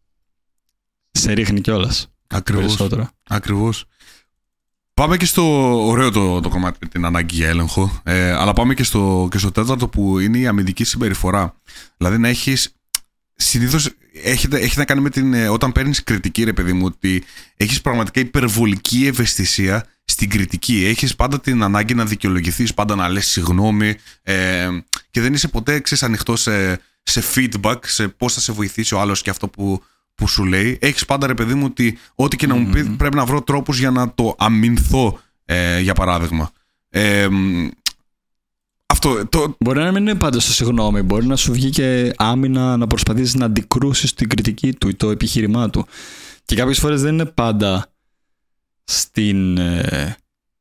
σε ρίχνει κιόλας. Ακριβώς. Ακριβώς. Πάμε και στο ωραίο το, το κομμάτι με την ανάγκη για έλεγχο, ε, αλλά πάμε και στο, και στο τέταρτο που είναι η αμυντική συμπεριφορά. Δηλαδή να έχεις, συνήθως έχει, έχει να κάνει με την, όταν παίρνεις κριτική, ρε παιδί μου, ότι έχεις πραγματικά υπερβολική ευαισθησία στην κριτική. Έχεις πάντα την ανάγκη να δικαιολογηθείς, πάντα να λες συγγνώμη ε, και δεν είσαι ποτέ, ξέρεις, ανοιχτός σε, σε feedback, σε πώς θα σε βοηθήσει ο άλλος και αυτό που, που σου λέει. Έχεις πάντα, ρε παιδί μου, ότι ό,τι και να μου πει πρέπει να βρω τρόπους για να το αμυνθώ, ε, για παράδειγμα. Ε, αυτό, το... Μπορεί να μην είναι πάντα στο συγγνώμη, μπορεί να σου βγει και άμυνα να προσπαθήσεις να αντικρούσεις την κριτική του ή το επιχείρημά του. Και κάποιες φορές δεν είναι πάντα στην, ε,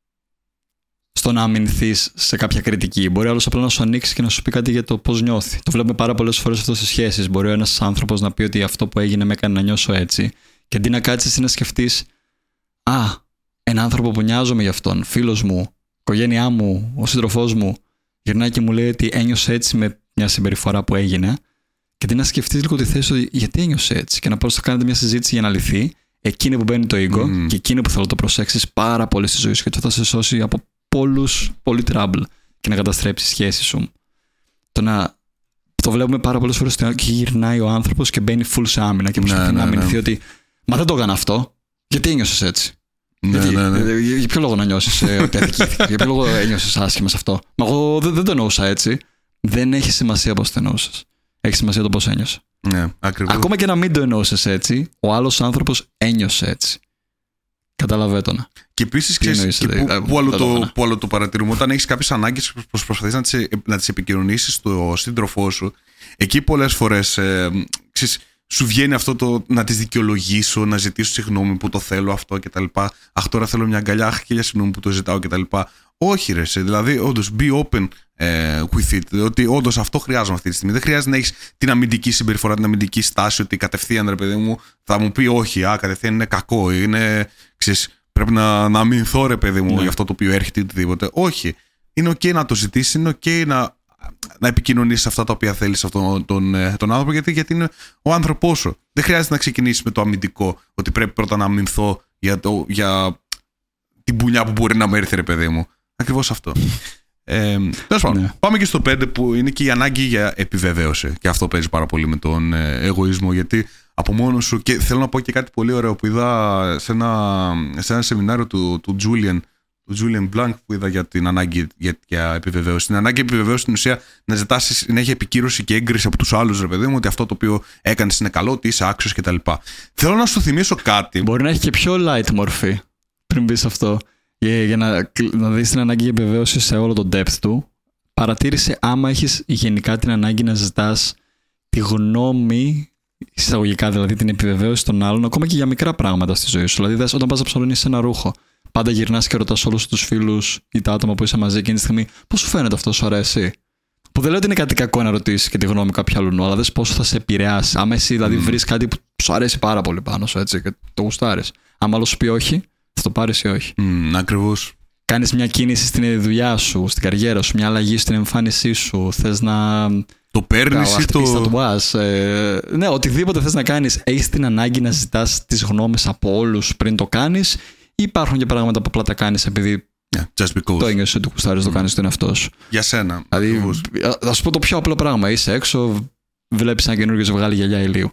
στο να αμυνθείς σε κάποια κριτική. Μπορεί άλλος απλά να σου ανοίξει και να σου πει κάτι για το πώς νιώθει. Το βλέπουμε πάρα πολλές φορές αυτό στις σχέσεις. Μπορεί ένας άνθρωπος να πει ότι αυτό που έγινε με έκανε να νιώσω έτσι, και αντί να κάτσεις ή να σκεφτείς, α, ένα άνθρωπο που νοιάζομαι για αυτόν, φίλος μου, οικογένειά μου, ο σύντροφός μου, γυρνάει και μου λέει ότι ένιωσε έτσι με μια συμπεριφορά που έγινε, και αντί να σκεφτείς λίγο τη θέση ότι γιατί ένιωσε έτσι, και να πώς θα κάνετε μια συζήτηση για να λυθεί, εκείνη που μπαίνει το ego mm. και εκείνη που θέλω να το προσέξεις πάρα πολύ στη ζωή σου, γιατί θα σε σώσει από πολλούς, πολύ trouble και να καταστρέψει τη σχέση σου. Το να το βλέπουμε πάρα πολλές φορές και γυρνάει ο άνθρωπος και μπαίνει full σε άμυνα και προσπαθεί ναι, να αμυνθεί ναι. ότι μα δεν το έκανα αυτό, γιατί ένιωσες έτσι. Ναι, γιατί, ναι, ναι. Για, για ποιο λόγο να νιώσεις ε, ότι αδικήθηκα, για ποιο λόγο ένιωσες άσχημα σε αυτό. Μα εγώ δεν, δεν το εννοούσα έτσι. Δεν έχει σημασία πώς το εννοούσες. Έχει σημασία το πώς ένιωσε. Ναι, ακριβώς. Ακόμα και να μην το εννοούσες έτσι, ο άλλος άνθρωπος ένιωσε έτσι. Καταλαβαίνω να. Και επίσης, ξέρεις, και που, που, άλλο το, που άλλο το παρατηρούμε, όταν έχεις κάποιες ανάγκες που προσπαθείς να τις, να τις επικοινωνήσεις στο σύντροφό σου, εκεί πολλές φορές ε, ξέρεις, σου βγαίνει αυτό το να τις δικαιολογήσω, να ζητήσω συγγνώμη που το θέλω αυτό κτλ. Αχ, τώρα θέλω μια αγκαλιά, αχ, χίλια συγγνώμη που το ζητάω κτλ. Όχι, ρε, δηλαδή, όντως, be open ε, with it. Ότι όντως αυτό χρειάζομαι αυτή τη στιγμή. Δεν χρειάζεται να έχεις την αμυντική συμπεριφορά, την αμυντική στάση, ότι κατευθείαν, ρε παιδί μου, θα μου πει όχι, α, κατευθείαν είναι κακό, είναι, ξέρεις, πρέπει να, να αμυνθώ, ρε παιδί μου, ναι. για αυτό το οποίο έρχεται ή οτιδήποτε. Όχι. Είναι OK να το ζητήσεις, είναι OK να. να επικοινωνήσεις αυτά τα οποία θέλεις σε αυτόν τον, τον, τον άνθρωπο, γιατί, γιατί είναι ο άνθρωπός σου. Δεν χρειάζεται να ξεκινήσεις με το αμυντικό, ότι πρέπει πρώτα να αμυνθώ για, το, για την πουλιά που μπορεί να με έρθει, ρε παιδί μου. Ακριβώς αυτό. Ε, τέλος πάντων, ναι. Πάμε και στο πέντε, που είναι και η ανάγκη για επιβεβαίωση. Και αυτό παίζει πάρα πολύ με τον ε, εγωισμό, γιατί από μόνος σου. Και θέλω να πω και κάτι πολύ ωραίο που είδα σε ένα, σε ένα σεμινάριο του, του Julian. του Julian Blank, που είδα για την ανάγκη για, για επιβεβαίωση. Την ανάγκη επιβεβαίωση στην ουσία να ζητάς, να έχει επικύρωση και έγκριση από τους άλλους, ρε παιδί μου, ότι αυτό το οποίο έκανες είναι καλό, ότι είσαι άξιος κτλ. Θέλω να σου θυμίσω κάτι. Μπορεί να έχει και πιο light μορφή πριν πεις αυτό. Για, για να, να δεις την ανάγκη για επιβεβαίωση σε όλο το depth του, παρατήρησε άμα έχεις γενικά την ανάγκη να ζητάς τη γνώμη, εισαγωγικά δηλαδή την επιβεβαίωση των άλλων, ακόμα και για μικρά πράγματα στη ζωή σου. Δηλαδή, δες, όταν πας να ψαλονίσεις ένα ρούχο, πάντα γυρνάς και ρωτάς όλους τους φίλους ή τα άτομα που είσαι μαζί εκείνη τη στιγμή, πώς σου φαίνεται αυτό, σου αρέσει. Που δεν λέω ότι είναι κάτι κακό να ρωτήσεις και τη γνώμη κάποιου άλλου, αλλά δες πόσο θα σε επηρεάσει. Άμα εσύ δηλαδή mm. βρεις κάτι που σου αρέσει πάρα πολύ πάνω σου, έτσι, και το γουστάρεις. Άμα άλλο σου πει όχι, θα το πάρεις ή όχι. Mm, ακριβώς. Κάνεις μια κίνηση στην δουλειά σου, στην καριέρα σου, μια αλλαγή στην εμφάνισή σου, θες να. Το παίρνεις ή το. Ε, ναι, οτιδήποτε θες να κάνεις, έχεις την ανάγκη να ζητάς τις γνώμες από όλους πριν το κάνεις. Υπάρχουν και πράγματα που απλά τα κάνεις επειδή yeah, just because. το ένιωσες ότι κουστάρεις, mm. το κάνεις στον εαυτό σου. Για σένα. Δηλαδή, θα σου πω το πιο απλό πράγμα. Είσαι έξω, βλέπεις ένα καινούργιο ζευγάρι γυαλιά ηλίου.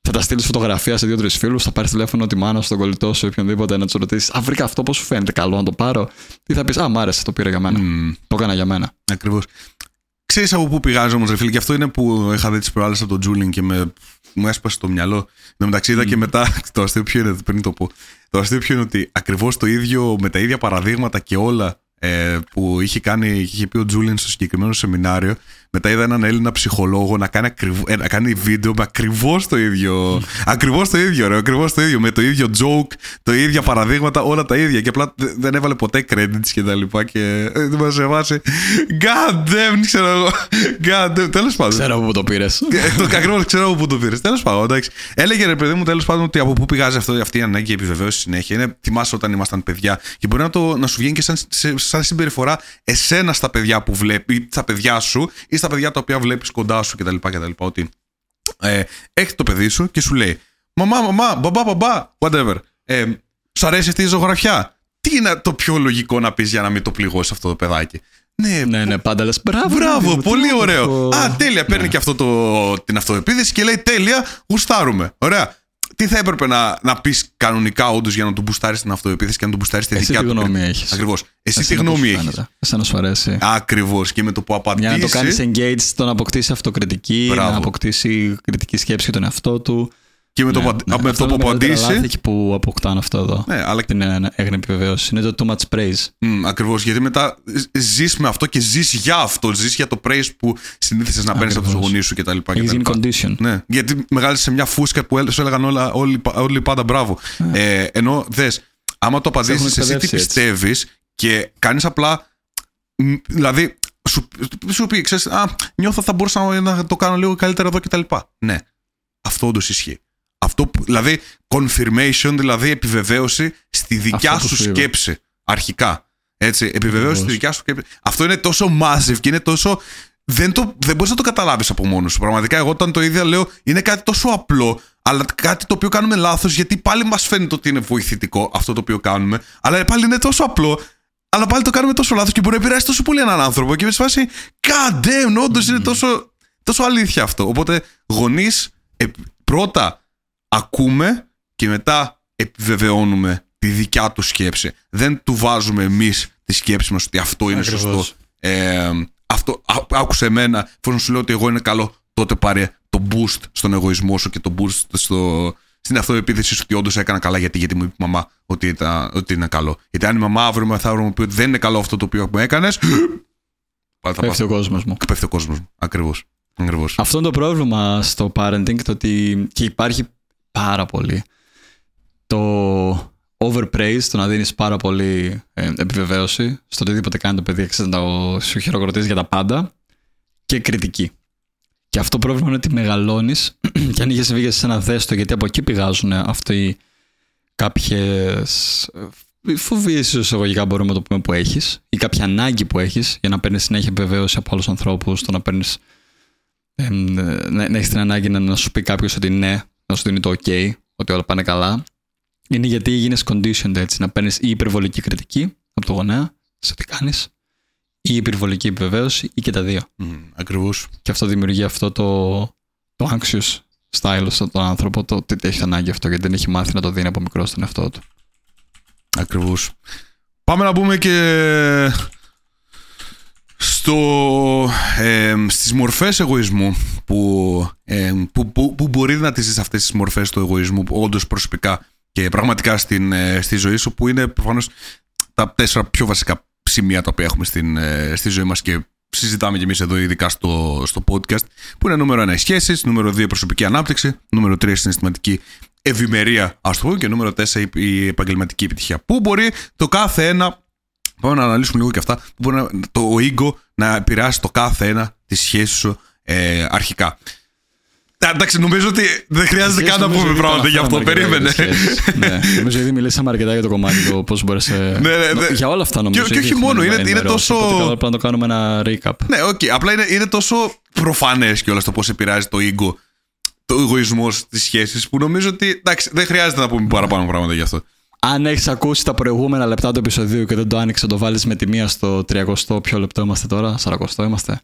θα τα στείλεις φωτογραφία σε δύο-τρεις φίλους, θα πάρεις τηλέφωνο τη μάνα σου, τον κολλητό σου, οποιονδήποτε να του ρωτήσεις. Α, βρήκα αυτό, πώς σου φαίνεται, καλό να το πάρω. Ή θα πεις, α, μ' άρεσε, το πήρα για μένα. Mm. Το έκανα για μένα. Ακριβώς. Ξέρεις από πού πηγάζει όμως, ρε φίλε, και αυτό είναι που είχα δει τις προάλλες από τον Julian και με, μου έσπασε το μυαλό. Εν τω μεταξύ είδα mm. και μετά. Το αστείο ποιο είναι, πριν το πω. Το αστείο ποιο είναι ότι ακριβώς το ίδιο, με τα ίδια παραδείγματα και όλα ε, που είχε, κάνει, είχε πει ο Julian στο συγκεκριμένο σεμινάριο, μετά είδα έναν Έλληνα ψυχολόγο να κάνει, ακριβ, ε, να κάνει βίντεο με ακριβώς το ίδιο. ακριβώς το ίδιο, ρε, ακριβώς το ίδιο. Με το ίδιο joke, το ίδια παραδείγματα, όλα τα ίδια. Και απλά δεν έβαλε ποτέ credits και τα λοιπά. Και δεν μας εβάσει. God damn, ξέρω εγώ. God damn, τέλος πάντων. Ξέρω από πού το πήρες. Ακριβώς, ξέρω από πού το πήρες. Τέλος πάντων, εντάξει. Έλεγε ρε παιδί μου, τέλος πάντων, ότι από πού πηγάζει αυτό, αυτή η ανάγκη επιβεβαίωση συνέχεια. Είναι, θυμάσαι όταν ήμασταν παιδιά. Και μπορεί να, το, να σου βγαίνει και σαν, σαν συμπεριφορά εσένα στα παιδιά που βλέπει, στα παιδιά σου ή στα παιδιά τα οποία βλέπεις κοντά σου κτλ. κτλ. Ότι ε, έχει το παιδί σου και σου λέει μαμά, μαμά, μπαμπά, μπαμπά, whatever. Ε, σου αρέσει αυτή η ζωγραφιά. Τι είναι το πιο λογικό να πεις για να μην το πληγώσεις αυτό το παιδάκι? Ναι, ναι, ναι, πάντα λες μπράβο. Μπράβο, ναι, πολύ ωραίο. Α, τέλεια, παίρνει ναι. και αυτό το, την αυτοεπίθεση και λέει τέλεια, γουστάρουμε. Ωραία. Τι θα έπρεπε να, να πεις κανονικά όντως για να τον μπουστάρεις την αυτοεπίθεση και να τον μπουστάρεις τη δικιά του? Εσύ τι γνώμη έχεις? Ακριβώς. Εσύ τι γνώμη έχεις? Εσένα σου αρέσει? Ακριβώς. Και με το που απαντήσεις. Για να το κάνεις engage, το να αποκτήσει αυτοκριτική, Μπράβο. να αποκτήσει κριτική σκέψη για τον εαυτό του. Και με το, ναι, ναι. με αυτό που απαντήσει. Είναι λάθη που αποκτάνε αυτό εδώ. Ναι, αλλά... Την έγνη επιβεβαίωση. Είναι το too much praise. Mm, ακριβώς. Γιατί μετά ζεις με αυτό και ζεις για αυτό. Ζεις για το praise που συνήθισες να παίρνεις από τους γονείς σου κτλ. Έχεις in condition. Ναι, γιατί μεγάλησες σε μια φούσκα που σου έλεγαν όλα, όλοι, όλοι πάντα μπράβο. Yeah. Ε, ενώ δες, άμα το απαντήσεις εσύ τι πιστεύεις και κάνεις απλά. Δηλαδή, σου, σου πει, ξέρεις, α, νιώθω θα μπορούσα να το κάνω λίγο καλύτερα εδώ κτλ. Ναι, αυτό όντως ισχύει. Αυτό, δηλαδή, confirmation, δηλαδή επιβεβαίωση στη δικιά αυτό σου σκέψη. Είπα. Αρχικά. Έτσι, επιβεβαίωση στη δικιά σου σκέψη. Αυτό είναι τόσο massive και είναι τόσο. Δεν, το, δεν μπορείς να το καταλάβεις από μόνος σου. Πραγματικά, εγώ όταν το είδα, λέω είναι κάτι τόσο απλό, αλλά κάτι το οποίο κάνουμε λάθος, γιατί πάλι μας φαίνεται ότι είναι βοηθητικό αυτό το οποίο κάνουμε, αλλά πάλι είναι τόσο απλό, αλλά πάλι το κάνουμε τόσο λάθος και μπορεί να επηρεάσει τόσο πολύ έναν άνθρωπο. Και με φάση, God damn, όντως mm. είναι τόσο, τόσο αλήθεια αυτό. Οπότε, γονείς, ε, πρώτα. Ακούμε και μετά επιβεβαιώνουμε τη δικιά του σκέψη. Δεν του βάζουμε εμείς τη σκέψη μας ότι αυτό είναι Ακριβώς. σωστό. Ε, αυτό, α, άκουσε εμένα, εφόσον σου λέω ότι εγώ είναι καλό, τότε πάρε το boost στον εγωισμό σου και το boost στο, στην αυτοεπίθεση σου ότι όντως έκανα καλά. Γιατί, γιατί μου είπε η μαμά ότι, ήταν, ότι είναι καλό. Γιατί αν η μαμά αύριο μεθαύριο μου πει ότι δεν είναι καλό αυτό το οποίο μου έκανες, πέφτει ο κόσμος μου. Πέφτει ο κόσμος μου. Ακριβώς. Ακριβώς. Αυτό είναι το πρόβλημα στο parenting, το ότι και υπάρχει πάρα πολύ το overpraise, το να δίνεις πάρα πολύ ε, επιβεβαίωση στο οτιδήποτε κάνει το παιδί, ξέρεις, να το σου χειροκροτείς για τα πάντα, και κριτική. Και αυτό το πρόβλημα είναι ότι μεγαλώνεις και αν είχε συμβεί για εσένα, δες το, γιατί από εκεί πηγάζουν αυτοί κάποιες φοβίες εισαγωγικά μπορούμε να το πούμε που έχεις, ή κάποια ανάγκη που έχεις για να παίρνεις συνέχεια επιβεβαίωση από άλλους ανθρώπους, το να παίρνεις ε, να, να έχεις την ανάγκη να, να σου πει κάποιος ότι ναι, να σου δίνει το ok, ότι όλα πάνε καλά, είναι γιατί γίνεις conditioned έτσι, να παίρνεις ή υπερβολική κριτική από το γονέα σε τι κάνεις, ή υπερβολική επιβεβαίωση, ή και τα δύο. Mm, ακριβώς. Και αυτό δημιουργεί αυτό το, το anxious style στον άνθρωπο, το ότι έχει ανάγκη αυτό, γιατί δεν έχει μάθει να το δίνει από μικρό στον εαυτό του. Ακριβώς. Πάμε να πούμε και στο, ε, στις μορφές εγωισμού που, ε, που, που, που μπορεί να τις ζεις αυτές τις μορφές του εγωισμού όντως προσωπικά και πραγματικά στην, ε, στη ζωή σου, που είναι προφανώς τα τέσσερα πιο βασικά σημεία τα οποία έχουμε στην, ε, στη ζωή μας και συζητάμε κι εμείς εδώ ειδικά στο, στο podcast, που είναι νούμερο ένα οι σχέσεις, νούμερο δύο η προσωπική ανάπτυξη, νούμερο τρία η συναισθηματική ευημερία, ας το πούμε, και νούμερο τέσσερα η επαγγελματική επιτυχία. Πού μπορεί το κάθε ένα. Πάμε να αναλύσουμε λίγο και αυτά. Που μπορεί να, το ego να επηρεάσει το κάθε ένα τη σχέση σου ε, αρχικά. Εντάξει, νομίζω ότι δεν χρειάζεται καν να πούμε πράγματα γι' αυτό. Περίμενε. Ναι, νομίζω ότι μιλήσαμε αρκετά για το κομμάτι το πώς μπορείς. Για όλα αυτά νομίζω. Και όχι μόνο, είναι τόσο. Πρέπει να το κάνουμε ένα recap. Ναι, οκ. Απλά είναι τόσο προφανές κιόλας το πώς επηρεάζει το ego, το εγωισμό στις σχέσεις, που νομίζω ότι εντάξει, δεν χρειάζεται να πούμε παραπάνω πράγματα γι' αυτό. Αν έχεις ακούσει τα προηγούμενα λεπτά του επεισοδίου και δεν το άνοιξε, το βάλεις με τη μία στο τριακοστό. Ποιο λεπτό είμαστε τώρα, σαρακοστό είμαστε.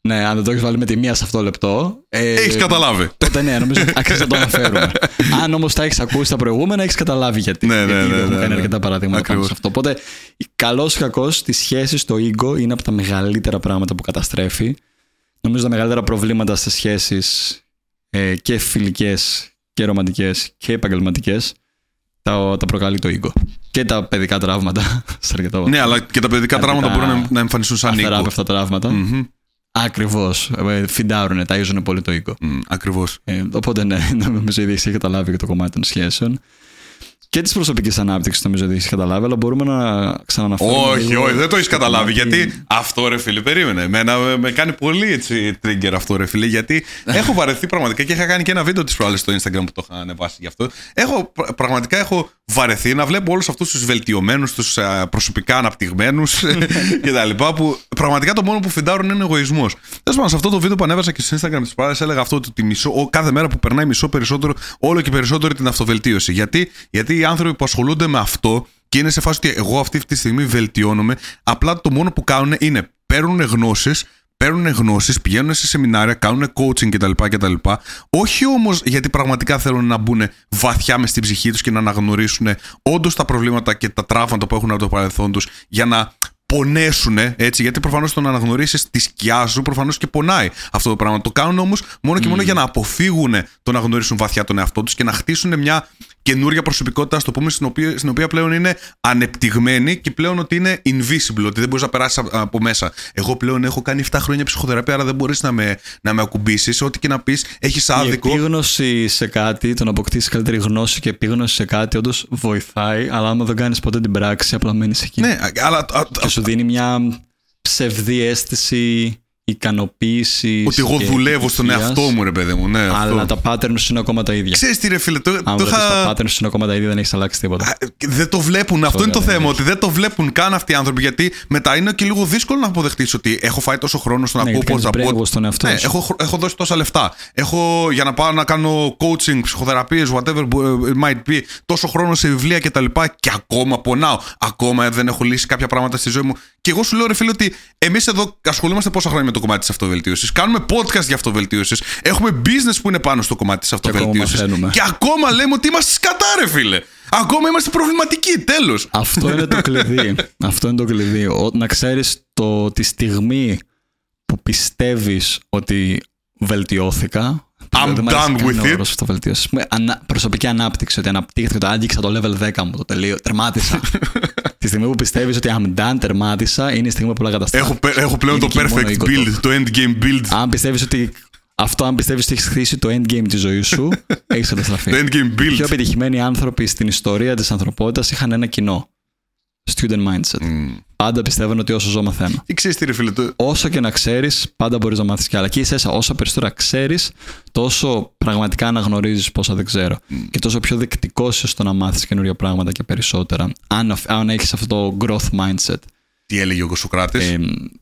Ναι, αν δεν το έχεις βάλει με τη μία σε αυτό το λεπτό. Ε, έχεις καταλάβει. Τότε ναι, νομίζω αξίζει να το αναφέρουμε. Αν όμως τα έχεις ακούσει τα προηγούμενα, έχεις καταλάβει γιατί. Ναι, γιατί ναι, ναι, έχουμε ναι, κάνει ναι. αρκετά παραδείγματα πάνω σε αυτό. Οπότε, καλώς ή κακώς, τις σχέσεις, το ego είναι από τα μεγαλύτερα πράγματα που καταστρέφει. Νομίζω τα μεγαλύτερα προβλήματα στις σχέσεις ε, και φιλικές και ρομαντικές και επαγγελματικές τα, τα προκαλεί το ego. Και τα παιδικά τραύματα. Ναι, αλλά και τα παιδικά τραύματα μπορούν να εμφανιστούν σαν ego. Αθεράπευτα τραύματα. Mm-hmm. Ακριβώς. Φιντάρουνε, ταΐζουνε πολύ το ego. Mm, ακριβώς. Ε, οπότε ναι, νομίζω ότι έχει καταλάβει και το κομμάτι των σχέσεων. Και τη προσωπική ανάπτυξη νομίζω ότι έχει καταλάβει, αλλά μπορούμε να ξαναναφέρουμε. Όχι, όχι, δεν το έχει καταλάβει. Γιατί αυτό ρε φίλε, περίμενε. Εμένα με κάνει πολύ έτσι trigger αυτό ρε φίλε. Γιατί έχω βαρεθεί πραγματικά και είχα κάνει και ένα βίντεο τη προάλλη στο Instagram που το είχα ανεβάσει γι' αυτό. Έχω, πραγματικά έχω βαρεθεί να βλέπω όλους αυτούς τους βελτιωμένους, τους προσωπικά αναπτυγμένους κτλ. Που πραγματικά το μόνο που φιντάρουν είναι εγωισμός. Τέλος πάντων, σε αυτό το βίντεο που ανέβασα και στο Instagram της προάλλης έλεγα αυτό ότι μισό, κάθε μέρα που περνάει μισό περισσότερο, όλο και περισσότερο την αυτοβελτίωση. Γιατί, γιατί οι άνθρωποι που ασχολούνται με αυτό και είναι σε φάση ότι εγώ αυτή τη στιγμή βελτιώνομαι, απλά το μόνο που κάνουν είναι παίρνουν γνώσεις. Παίρνουν γνώσεις, πηγαίνουν σε σεμινάρια, κάνουν coaching κτλ. κτλ. Όχι όμως γιατί πραγματικά θέλουν να μπουν βαθιά μες στην ψυχή τους και να αναγνωρίσουν όντως τα προβλήματα και τα τραύματα που έχουν από το παρελθόν τους για να πονέσουν, έτσι. Γιατί προφανώς το να αναγνωρίσεις τη σκιά σου προφανώς και πονάει αυτό το πράγμα. Το κάνουν όμως μόνο και μόνο mm. για να αποφύγουν το να γνωρίσουν βαθιά τον εαυτό τους και να χτίσουν μια καινούρια προσωπικότητα, στο πούμε, στην οποία, στην οποία πλέον είναι ανεπτυγμένη και πλέον ότι είναι invisible, ότι δεν μπορείς να περάσεις από μέσα. Εγώ πλέον έχω κάνει επτά χρόνια ψυχοθεραπεία, άρα δεν μπορείς να με, να με ακουμπήσεις. Ό,τι και να πεις, έχεις άδικο. Η επίγνωση σε κάτι, το να αποκτήσεις καλύτερη γνώση και επίγνωση σε κάτι, όντως βοηθάει, αλλά άμα δεν κάνεις ποτέ την πράξη, απλά μένεις εκεί. Ναι, αλλά. Και σου δίνει μια ψευδή αίσθηση ικανοποίηση. Ότι εγώ δουλεύω στον εαυτό μου, ρε παιδί μου. Ναι, αλλά αυτό. τα patterns σου είναι ακόμα τα ίδια. Ξέρεις τι, ρε φίλε, το, Αν το είχα... είχα. Τα patterns σου είναι ακόμα τα ίδια, δεν έχεις αλλάξει τίποτα. Α, δεν το βλέπουν. Αυτό είναι το θέμα. Ναι. Ότι δεν το βλέπουν καν αυτοί οι άνθρωποι. Γιατί μετά είναι και λίγο δύσκολο να αποδεχτείς ότι έχω φάει τόσο χρόνο στο να ναι, ακούω πώς θα πω. Στον εαυτό ναι, έχω, έχω δώσει τόσα λεφτά. Έχω για να πάω να κάνω coaching, ψυχοθεραπείες, whatever it might be, τόσο χρόνο σε βιβλία κτλ. Και, και ακόμα πονάω. Ακόμα δεν έχω λύσει κάποια πράγματα στη ζωή μου. Και εγώ σου λέω, ρε φίλε, ότι εμείς εδώ ασχολούμαστε πόσα χρόνια με το κομμάτι της αυτοβελτίωσης. Κάνουμε podcast για αυτοβελτίωσης. Έχουμε business που είναι πάνω στο κομμάτι της αυτοβελτίωσης. Και, και ακόμα λέμε ότι είμαστε σκατά, ρε φίλε. Ακόμα είμαστε προβληματικοί. Τέλος. Αυτό είναι το κλειδί. Αυτό είναι το κλειδί. Ο, να ξέρεις το, τη στιγμή που πιστεύεις ότι βελτιώθηκα. I'm done with it. Ανα, προσωπική ανάπτυξη. Ότι αναπτύχθηκα, το άγγιξα το level δέκα μου. Το τελείω. Τερμάτισα. Τη στιγμή που πιστεύεις ότι I'm done, τερμάτισα, είναι η στιγμή που όλα καταστρέφουν. Έχω, έχω πλέον το perfect build, το endgame build. Αν πιστεύεις ότι. Αυτό, αν πιστεύεις ότι έχεις χτίσει το endgame της ζωής σου, έχεις καταστραφεί. Το endgame build. Οι πιο επιτυχημένοι άνθρωποι στην ιστορία της ανθρωπότητας είχαν ένα κοινό. Student mindset. Mm. Πάντα πιστεύουν ότι όσο ζω μαθαίνω. Ή ξέρεις τι, ρε φίλε, το... Όσο και να ξέρεις, πάντα μπορείς να μάθεις κι άλλα. Και ίσα όσο περισσότερα ξέρεις, τόσο πραγματικά αναγνωρίζεις πόσα δεν ξέρω. Mm. Και τόσο πιο δεκτικός είσαι στο να μάθεις καινούργια πράγματα και περισσότερα. Αν, αν έχεις αυτό το growth mindset. Τι έλεγε ο Σοκράτης. Ε,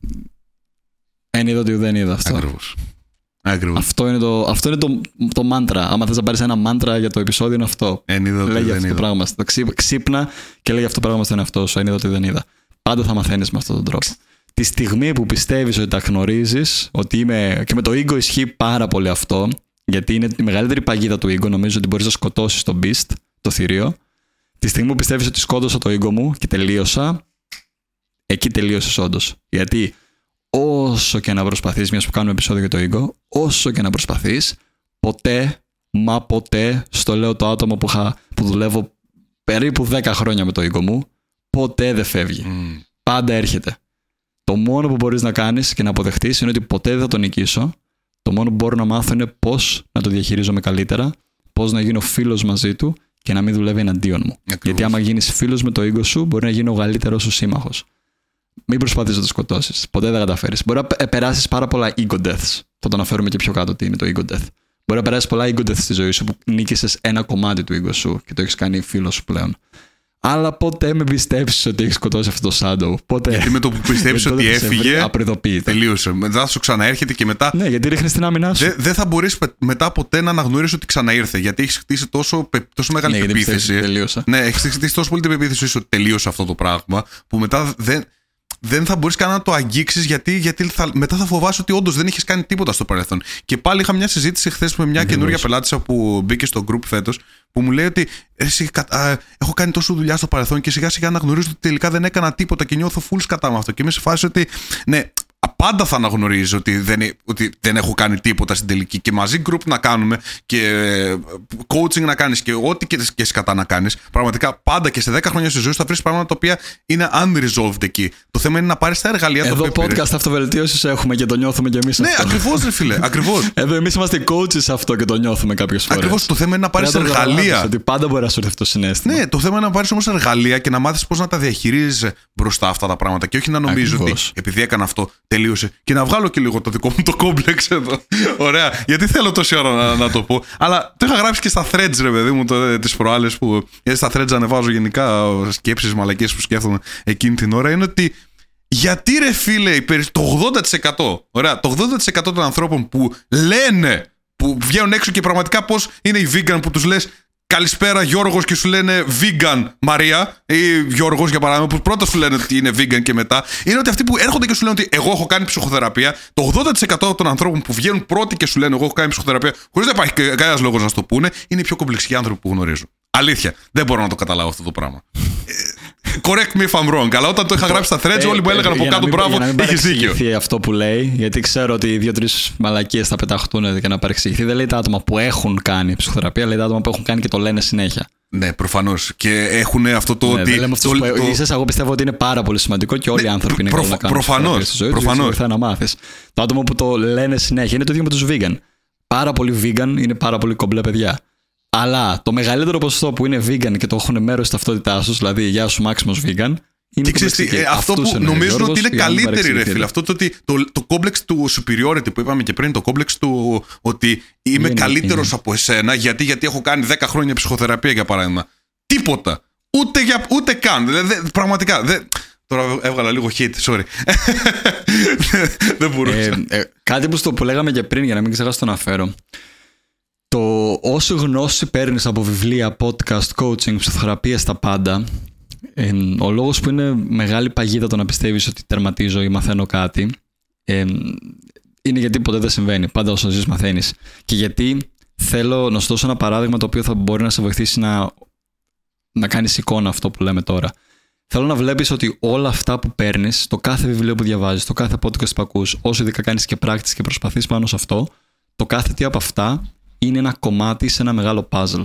εν είδα ότι δεν είδα αυτό. Ακριβώς. Ακριβώς. Αυτό είναι το, αυτό είναι το, το μάντρα. Άμα θες να πάρεις ένα μάντρα για το επεισόδιο, είναι αυτό. Εν είδα ότι λέγει δεν αυτό είδα. το πράγμα. Ξύπνα και λέγει αυτό το πράγμα στον εαυτό σου. Εν είδα ότι δεν είδα. Πάντα θα μαθαίνεις με αυτόν τον τρόπο. Τη στιγμή που πιστεύεις ότι τα γνωρίζεις, ότι είμαι. Και με το ego ισχύει πάρα πολύ αυτό, γιατί είναι η μεγαλύτερη παγίδα του ego. Νομίζω ότι μπορείς να σκοτώσεις το beast, το θηρίο. Τη στιγμή που πιστεύεις ότι σκότωσα το ego μου και τελείωσα, εκεί τελείωσες όντως. Γιατί όσο και να προσπαθείς, μιας που κάνουμε επεισόδιο για το ego, όσο και να προσπαθείς, ποτέ, μα ποτέ, στο λέω το άτομο που, χα, που δουλεύω περίπου δέκα χρόνια με το ego μου, ποτέ δεν φεύγει. Mm. Πάντα έρχεται. Το μόνο που μπορείς να κάνεις και να αποδεχτείς είναι ότι ποτέ δεν θα τον νικήσω. Το μόνο που μπορώ να μάθω είναι πώς να το διαχειρίζομαι καλύτερα, πώς να γίνω φίλος μαζί του και να μην δουλεύει εναντίον μου. Ακριβώς. Γιατί άμα γίνεις φίλος με το ego σου, μπορεί να γίνει ο καλύτερος σου σύμμαχος. Μην προσπαθείς να το σκοτώσεις. Ποτέ δεν καταφέρεις. Μπορεί να περάσεις πάρα πολλά ego deaths. Θα το αναφέρουμε και πιο κάτω τι είναι το ego death. Μπορεί να περάσεις πολλά ego deaths στη ζωή σου που νίκησες ένα κομμάτι του ego σου και το έχεις κάνει φίλο σου πλέον. Αλλά ποτέ με πιστέψεις ότι έχεις σκοτώσει αυτό το shadow. Ποτέ. Γιατί με το που πιστεύεις ότι έφυγε. Τελείωσε. Μετά θα σου ξαναέρχεται και μετά. Ναι, γιατί ρίχνεις την άμυνά σου. Δεν δε θα μπορείς μετά ποτέ να αναγνωρίσεις ότι ξαναήρθε. Γιατί έχεις χτίσει τόσο, τόσο μεγάλη ναι, πεποίθηση. Τελείωσα. Ναι, έχεις χτίσει τόσο πολύ την πεποίθηση ότι τελείωσε αυτό το πράγμα που μετά δεν. δεν θα μπορείς καν να το αγγίξεις, γιατί, γιατί θα, μετά θα φοβάσαι ότι όντως δεν έχεις κάνει τίποτα στο παρελθόν. Και πάλι είχα μια συζήτηση χθες με μια mm-hmm. καινούργια πελάτησα που μπήκε στο group φέτος, που μου λέει ότι εσύ, α, έχω κάνει τόσο δουλειά στο παρελθόν και σιγά σιγά αναγνωρίζω ότι τελικά δεν έκανα τίποτα και νιώθω full σκατά με αυτό. Και είμαι σε φάση ότι ναι, πάντα θα αναγνωρίζω ότι δεν, ότι δεν έχω κάνει τίποτα στην τελική, και μαζί group να κάνουμε και coaching να κάνεις και ό,τι και, και σκατά να κάνεις. Πραγματικά πάντα και σε δέκα χρόνια στη ζωή σου θα βρεις πράγματα τα οποία είναι unresolved εκεί. Το θέμα είναι να πάρεις τα εργαλεία. Εδώ το podcast πήρες. Αυτοβελτίωσης έχουμε και το νιώθουμε κι εμείς. Ναι, αυτό. ακριβώς, ρε φίλε. Ακριβώς. Εδώ εμείς είμαστε coaches σε αυτό και το νιώθουμε κάποιες φορές. Ακριβώς. Το θέμα είναι να πάρεις εργαλεία. Ότι πάντα μπορεί να σου έρθει αυτό το συναίσθημα. Ναι, το θέμα είναι να πάρεις όμως εργαλεία και να μάθεις πώς να τα διαχειρίζεσαι μπροστά αυτά τα πράγματα. Και όχι να νομίζω ότι επειδή έκανα αυτό τελείωσε. Και να βγάλω και λίγο το δικό μου το κόμπλεξ εδώ. Ωραία. Γιατί θέλω τόση ώρα να, να το πω. Αλλά το είχα γράψει και στα threads, ρε παιδί μου, τις προάλλες που. Γιατί στα threads ανεβάζω γενικά σκέψεις μαλακίες που σκέφτομαι εκείνη την ώρα. Είναι ότι γιατί, ρε φίλε, το ογδόντα τοις εκατό, ωραία, το ογδόντα τοις εκατό των ανθρώπων που λένε, που βγαίνουν έξω και πραγματικά πώς είναι οι vegan που τους λες καλησπέρα Γιώργος και σου λένε vegan Μαρία, ή Γιώργος για παράδειγμα, που πρώτα σου λένε ότι είναι vegan και μετά, είναι ότι αυτοί που έρχονται και σου λένε ότι εγώ έχω κάνει ψυχοθεραπεία, το ογδόντα τοις εκατό των ανθρώπων που βγαίνουν πρώτοι και σου λένε εγώ έχω κάνει ψυχοθεραπεία, χωρίς να υπάρχει κανένας λόγος να σου το πούνε, είναι οι πιο κομπλεξικοί άνθρωποι που γνωρίζω. Αλήθεια. Δεν μπορώ να το καταλάβω αυτό το πράγμα. Correct me if I'm wrong. Αλλά όταν το είχα γράψει στα threads, όλοι μου έλεγαν από κάτω μπράβο, έχεις δίκιο. Δεν αυτό που λέει, γιατί ξέρω ότι δύο-τρεις μαλακίες θα πεταχτούν και να παρεξηγηθεί. Δεν λέει τα άτομα που έχουν κάνει ψυχοθεραπεία, λέει τα άτομα που έχουν κάνει και το λένε συνέχεια. Ναι, προφανώς. Και έχουν αυτό το. Ναι, ότι. Το, το, το... Ίσως, εγώ πιστεύω ότι είναι πάρα πολύ σημαντικό και όλοι ναι, οι άνθρωποι είναι καλοί να κάνουν. Προφανώς. Προφανώς. Να μάθεις. Το άτομο που το λένε συνέχεια είναι το ίδιο με τους vegan. Πάρα πολλοί vegan είναι πάρα πολύ κομπλέ παιδιά. Αλλά το μεγαλύτερο ποσοστό που είναι vegan και το έχουν μέρος της ταυτότητάς τους, δηλαδή γεια σου Maximus vegan, είναι και ξέρεις, ε, αυτό που νομίζω ότι είναι καλύτερη, ρε φίλε. Αυτό το ότι το, το κόμπλεξ του superiority που είπαμε και πριν, το κόμπλεξ του ότι είμαι είναι, καλύτερος είναι. από εσένα, γιατί, γιατί έχω κάνει δέκα χρόνια ψυχοθεραπεία για παράδειγμα. Τίποτα. Ούτε, για, ούτε καν. Δε, δε, πραγματικά. Δε, τώρα έβγαλα λίγο hate, sorry. Δεν μπορούσα. Ε, ε, κάτι που, στο, που λέγαμε και πριν, για να μην ξεχάσω το να φέρω. Το όσο γνώση παίρνεις από βιβλία, podcast, coaching, ψυχοθεραπεία, στα πάντα, ε, ο λόγος που είναι μεγάλη παγίδα το να πιστεύεις ότι τερματίζω ή μαθαίνω κάτι, ε, είναι γιατί ποτέ δεν συμβαίνει. Πάντα όσο ζεις μαθαίνεις. Και γιατί θέλω να σου δώσω ένα παράδειγμα το οποίο θα μπορεί να σε βοηθήσει να, να κάνεις εικόνα αυτό που λέμε τώρα. Θέλω να βλέπεις ότι όλα αυτά που παίρνεις, το κάθε βιβλίο που διαβάζεις, το κάθε podcast που ακούς, όσο ειδικά κάνεις και πράκτης και προσπαθείς πάνω σε αυτό, το κάθε τι από αυτά είναι ένα κομμάτι σε ένα μεγάλο puzzle.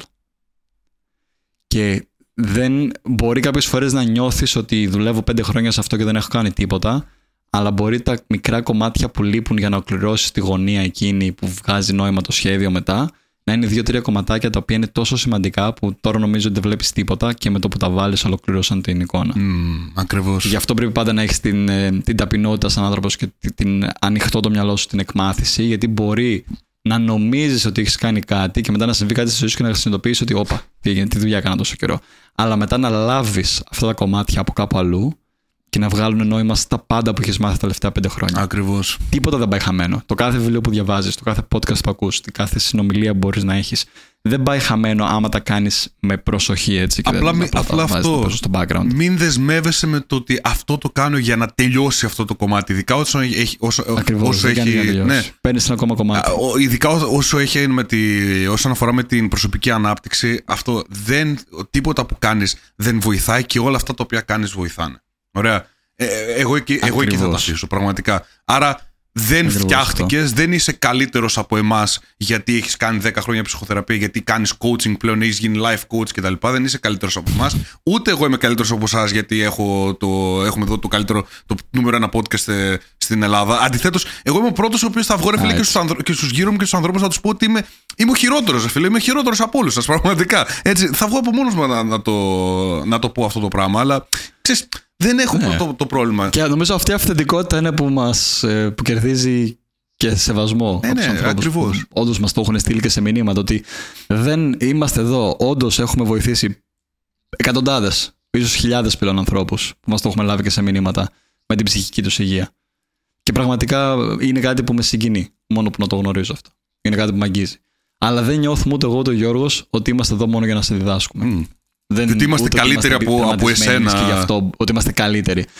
Και δεν μπορεί κάποιες φορές να νιώθεις ότι δουλεύω πέντε χρόνια σε αυτό και δεν έχω κάνει τίποτα, αλλά μπορεί τα μικρά κομμάτια που λείπουν για να ολοκληρώσεις τη γωνία εκείνη που βγάζει νόημα το σχέδιο μετά, να είναι δύο-τρία κομματάκια τα οποία είναι τόσο σημαντικά που τώρα νομίζω ότι δεν βλέπεις τίποτα και με το που τα βάλεις ολοκληρώσαν την εικόνα. Mm, ακριβώς. Γι' αυτό πρέπει πάντα να έχεις την, την ταπεινότητα σαν άνθρωπος και την ανοιχτό το μυαλό σου την εκμάθηση, γιατί μπορεί να νομίζεις ότι έχεις κάνει κάτι και μετά να συμβεί κάτι στη ζωή σου και να συνειδητοποιήσεις ότι όπα, τι έγινε, τι δουλειά έκανα τόσο καιρό. Αλλά μετά να λάβεις αυτά τα κομμάτια από κάπου αλλού και να βγάλουν νόημα στα πάντα που έχεις μάθει τα τελευταία πέντε χρόνια. Ακριβώς. Τίποτα δεν πάει χαμένο. Το κάθε βιβλίο που διαβάζεις, το κάθε podcast που ακούς, τη κάθε συνομιλία που μπορείς να έχεις, δεν πάει χαμένο άμα τα κάνεις με προσοχή έτσι. Και απλά δεν, μη, απλά αυτό. Στο background. Μην δεσμεύεσαι με το ότι αυτό το κάνω για να τελειώσει αυτό το κομμάτι. Ειδικά όσο έχει. Όσο, Ακριβώς, όσο δεν έχει κάνει ναι. Παίρνεις ένα ακόμα κομμάτι. Ειδικά όσο έχει με τη, όσον αφορά με την προσωπική ανάπτυξη, αυτό δεν, τίποτα που κάνεις δεν βοηθάει και όλα αυτά τα οποία κάνεις βοηθάνε. Ωραία. Ε, εγώ, εκεί, εγώ εκεί θα τα αφήσω, πραγματικά. Άρα δεν φτιάχτηκες, δεν είσαι καλύτερος από εμάς γιατί έχεις κάνει δέκα χρόνια ψυχοθεραπεία, γιατί κάνεις coaching πλέον, έχεις γίνει life coach κτλ. Δεν είσαι καλύτερος από εμάς. Ούτε εγώ είμαι καλύτερος από εσάς γιατί έχω το, έχουμε εδώ το καλύτερο, το νούμερο ένα podcast στην Ελλάδα. Αντιθέτως, εγώ είμαι ο πρώτος ο οποίος θα βγω ρε φίλε και στους, ανδρο... και στους γύρω μου και στους ανθρώπους να τους πω ότι είμαι, είμαι ο χειρότερος, φίλε. Είμαι χειρότερος από όλους σας, πραγματικά. Έτσι, θα βγω από μόνος μου να, να, το, να το πω αυτό το πράγμα, αλλά ξέρεις. Δεν έχω ναι. το, το πρόβλημα. Και νομίζω αυτή η αυθεντικότητα είναι που μας που κερδίζει και σεβασμό ναι, από τους ναι, ανθρώπους που όντως μας το έχουν στείλει και σε μηνύματα ότι δεν είμαστε εδώ. Όντως έχουμε βοηθήσει εκατοντάδες, ίσως χιλιάδες πλέον ανθρώπους που μας το έχουμε λάβει και σε μηνύματα με την ψυχική τους υγεία. Και πραγματικά είναι κάτι που με συγκινεί μόνο που να το γνωρίζω αυτό. Είναι κάτι που με αγγίζει. Αλλά δεν νιώθουμε ούτε εγώ ούτε ο Γιώργος ότι είμαστε εδώ μόνο για να σε διδάσκουμε. Mm. Δεν, ότι είμαστε καλύτεροι από, από εσένα. Και γι' αυτό ότι είμαστε καλύτεροι.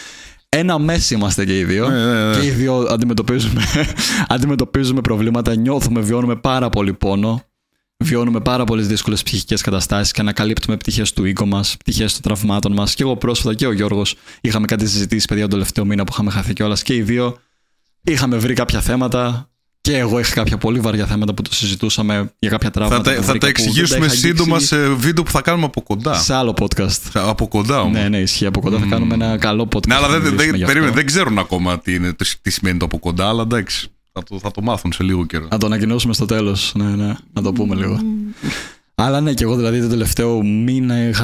Ένα μέση είμαστε και οι δύο. Ναι, ναι, ναι. Και οι δύο αντιμετωπίζουμε, αντιμετωπίζουμε προβλήματα, νιώθουμε, βιώνουμε πάρα πολύ πόνο. Βιώνουμε πάρα πολλές δύσκολες ψυχικές καταστάσεις και ανακαλύπτουμε πτυχές του οίκου μας, πτυχές των τραυμάτων μας. Και εγώ πρόσφατα και ο Γιώργος είχαμε κάτι συζητήσει, παιδιά, τον τελευταίο μήνα που είχαμε χαθεί κιόλας. Και οι δύο είχαμε βρει κάποια θέματα. Και εγώ είχα κάποια πολύ βαριά θέματα που το συζητούσαμε για κάποια τραύματα. Θα τα, θα τα εξηγήσουμε σύντομα σε βίντεο που θα κάνουμε από κοντά. Σε άλλο podcast. Από κοντά όμως. Ναι, ναι, ισχύει. Από κοντά mm. θα κάνουμε ένα καλό podcast. Ναι, αλλά δεν, δεν, περίμενε, δεν ξέρουν ακόμα τι, είναι, τι σημαίνει το από κοντά, αλλά εντάξει. Θα το, θα το μάθουν σε λίγο καιρό. Να το ανακοινώσουμε στο τέλος. Ναι, ναι, να το πούμε λίγο. Αλλά ναι, και εγώ δηλαδή το τελευταίο μήνα είχα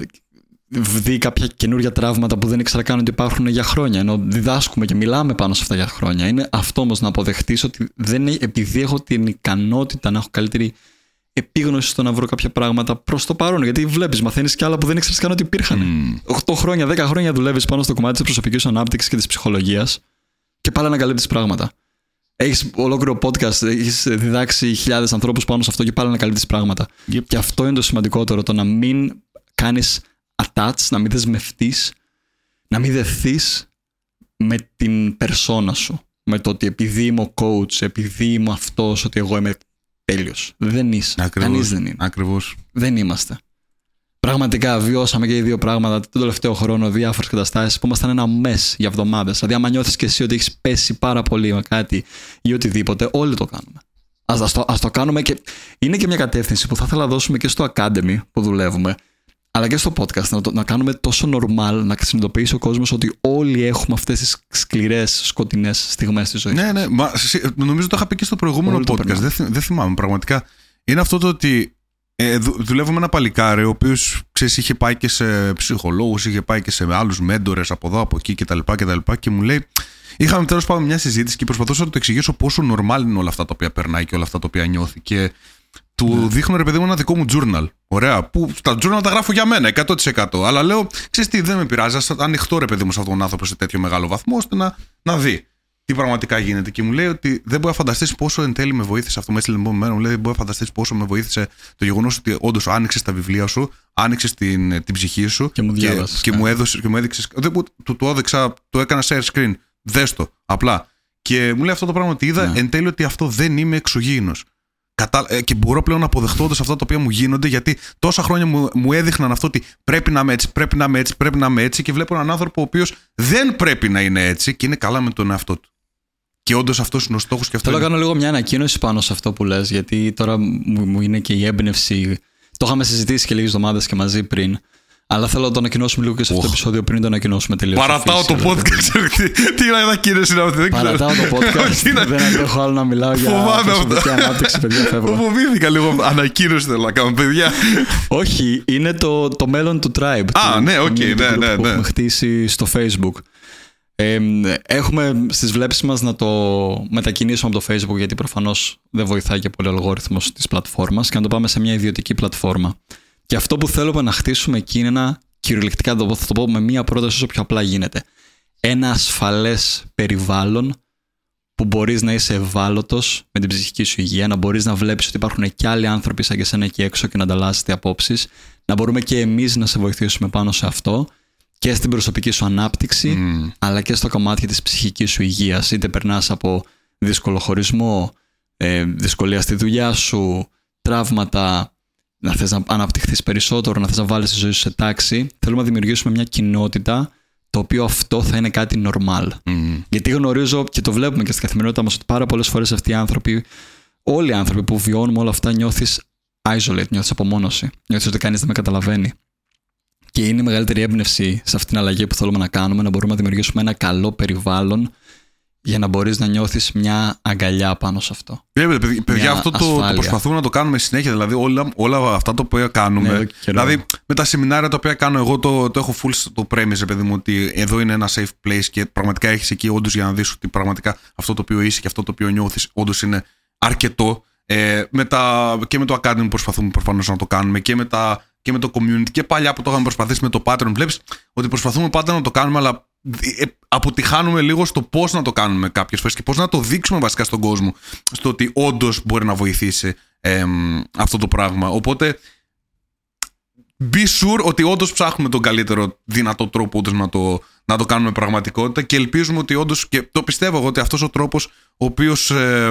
δει κάποια καινούργια τραύματα που δεν ήξερα καν ότι υπάρχουν για χρόνια. Ενώ διδάσκουμε και μιλάμε πάνω σε αυτά για χρόνια. Είναι αυτό όμως να αποδεχτείς ότι δεν, επειδή έχω την ικανότητα να έχω καλύτερη επίγνωση στο να βρω κάποια πράγματα προς το παρόν. Γιατί βλέπεις, μαθαίνεις και άλλα που δεν ήξερες καν ότι υπήρχαν. Mm. οκτώ χρόνια, δέκα χρόνια δουλεύεις πάνω στο κομμάτι της προσωπικής ανάπτυξης και της ψυχολογίας και πάλι ανακαλύπτεις πράγματα. Έχεις ολόκληρο podcast, έχεις διδάξει χιλιάδες ανθρώπους πάνω σε αυτό και πάλι ανακαλύπτεις πράγματα. Yep. Και αυτό είναι το σημαντικότερο, το να μην κάνεις attach, να μην δεσμευτείς, να μην δεθείς με την περσόνα σου. Με το ότι επειδή είμαι ο coach, επειδή είμαι αυτός, ότι εγώ είμαι τέλειος. Δεν είσαι. Ακριβώς. Κανείς δεν είναι. Ακριβώς. Δεν είμαστε. Πραγματικά βιώσαμε και οι δύο πράγματα τον τελευταίο χρόνο, διάφορες καταστάσεις που ήμασταν ένα μες για εβδομάδες. Δηλαδή, άμα νιώθεις και εσύ ότι έχεις πέσει πάρα πολύ με κάτι ή οτιδήποτε, όλοι το κάνουμε. Ας, ας, το, ας το κάνουμε και είναι και μια κατεύθυνση που θα ήθελα να δώσουμε και στο Academy που δουλεύουμε, αλλά και στο podcast. Να, το, να κάνουμε τόσο normal, να συνειδητοποιήσει ο κόσμος ότι όλοι έχουμε αυτές τις σκληρές, σκοτεινές στιγμές της ζωής. Ναι, ναι. Μα, νομίζω το είχα πει και στο προηγούμενο όλοι podcast. Δεν, δεν θυμάμαι πραγματικά. Είναι αυτό το ότι. Ε, δου, δουλεύω με ένα παλικάρι, ο οποίος ξέρεις, είχε πάει και σε ψυχολόγους, είχε πάει και σε άλλους μέντορες από εδώ, από εκεί κτλ. Και, και μου λέει, είχαμε τέλος πάντων μια συζήτηση και προσπαθούσα να του εξηγήσω πόσο normal είναι όλα αυτά τα οποία περνάει και όλα αυτά τα οποία νιώθει. Και του δείχνω, ρε παιδί μου, ένα δικό μου journal. Ωραία, που τα journal τα γράφω για μένα, εκατό τοις εκατό. Αλλά λέω, ξέρεις τι, δεν με πειράζει, ας ανοιχτώ, ρε παιδί μου, σε αυτόν τον άνθρωπο σε τέτοιο μεγάλο βαθμό, ώστε να, να δει τι πραγματικά γίνεται. Και μου λέει ότι δεν μπορεί να φανταστείς πόσο εν τέλει με βοήθησε αυτό. Μέσα στην μου λέει, δεν μπορεί να φανταστείς πόσο με βοήθησε το γεγονός ότι όντως άνοιξες τα βιβλία σου, άνοιξες την, την ψυχή σου και μου, και, και μου έδωσες και μου έδειξες. Δεν, του το έδειξα, το έκανα share screen. Δες το, απλά. Και μου λέει αυτό το πράγμα ότι είδα ναι. εν τέλει ότι αυτό δεν είμαι εξωγήινος. Κατά... Και μπορώ πλέον να αποδεχτώ όντως αυτά τα οποία μου γίνονται, γιατί τόσα χρόνια μου, μου έδειχναν αυτό ότι πρέπει να είμαι έτσι, πρέπει να είμαι έτσι, πρέπει να είμαι έτσι, και βλέπω έναν άνθρωπο ο οποίος δεν πρέπει να είναι έτσι και είναι καλά με τον εαυτό του. Και όντως αυτός είναι ο στόχος και αυτό. Θέλω είναι... να κάνω λίγο μια ανακοίνωση πάνω σε αυτό που λες, γιατί τώρα μου, μου είναι και η έμπνευση. Το είχαμε συζητήσει και λίγες εβδομάδες και μαζί πριν. Αλλά θέλω να το ανακοινώσουμε λίγο και σε αυτό oh. το επεισόδιο πριν το ανακοινώσουμε τελείως. Παρατάω το podcast. Τι είναι ανακοίνωση να αυτή, δεν ξέρω. Παρατάω το podcast. Δεν αντέχω άλλο να μιλάω για προσωπική ανάπτυξη, παιδιά. Φεύγω. Φοβήθηκα λίγο. Ανακοίνωση θέλω να κάνω, παιδιά. Όχι, είναι το, το μέλλον του Tribe. Α, ναι, οκ, ναι, ναι, ναι. Που έχουμε χτίσει στο Facebook. Ε, έχουμε στις βλέψεις μας να το μετακινήσουμε από το Facebook, γιατί προφανώς δεν βοηθάει και πολύ ο αλγόριθμος της πλατφόρμας, και να το πάμε σε μια ιδιωτική πλατφόρμα. Και αυτό που θέλουμε να χτίσουμε εκεί είναι ένα, κυριολεκτικά θα το πω με μια πρόταση όσο πιο απλά γίνεται, ένα ασφαλές περιβάλλον που μπορείς να είσαι ευάλωτος με την ψυχική σου υγεία, να μπορείς να βλέπεις ότι υπάρχουν και άλλοι άνθρωποι σαν και εσένα εκεί έξω και να ανταλλάσσετε απόψεις, να μπορούμε και εμείς να σε βοηθήσουμε πάνω σε αυτό και στην προσωπική σου ανάπτυξη, mm. αλλά και στο κομμάτι της ψυχικής σου υγείας. Είτε περνάς από δύσκολο χωρισμό, ε, δυσκολία στη δουλειά σου, τραύματα, να θες να αναπτυχθείς περισσότερο, να θες να βάλεις τη ζωή σου σε τάξη. Θέλουμε να δημιουργήσουμε μια κοινότητα, το οποίο αυτό θα είναι κάτι normal. Mm. Γιατί γνωρίζω και το βλέπουμε και στην καθημερινότητα μας ότι πάρα πολλές φορές αυτοί οι άνθρωποι, όλοι οι άνθρωποι που βιώνουμε όλα αυτά, νιώθεις isolate, νιώθεις απομόνωση, νιώθεις ότι κανείς δεν με καταλαβαίνει. Και είναι η μεγαλύτερη έμπνευση σε αυτήν την αλλαγή που θέλουμε να κάνουμε, να μπορούμε να δημιουργήσουμε ένα καλό περιβάλλον για να μπορείς να νιώθεις μια αγκαλιά πάνω σε αυτό. Yeah, παιδιά, παιδιά αυτό το, το προσπαθούμε να το κάνουμε συνέχεια. Δηλαδή, όλα, όλα αυτά τα οποία κάνουμε. Ναι, δηλαδή, με τα σεμινάρια τα οποία κάνω, εγώ το, το έχω full στο premise, παιδί μου, ότι εδώ είναι ένα safe place και πραγματικά έχεις εκεί όντως για να δεις ότι πραγματικά αυτό το οποίο είσαι και αυτό το οποίο νιώθεις όντως είναι αρκετό. Ε, με τα, και με το Academy προσπαθούμε προφανώς να το κάνουμε και με, τα, και με το community. Και παλιά που το είχαμε προσπαθήσει με το Patreon, βλέπεις ότι προσπαθούμε πάντα να το κάνουμε, αλλά αποτυχάνουμε λίγο στο πώς να το κάνουμε κάποιες φορές και πώς να το δείξουμε βασικά στον κόσμο, στο ότι όντως μπορεί να βοηθήσει ε, αυτό το πράγμα. Οπότε be sure ότι όντως ψάχνουμε τον καλύτερο δυνατό τρόπο όντως να το, να το κάνουμε πραγματικότητα και ελπίζουμε ότι όντως, και το πιστεύω εγώ, ότι αυτός ο τρόπος ο οποίος ε,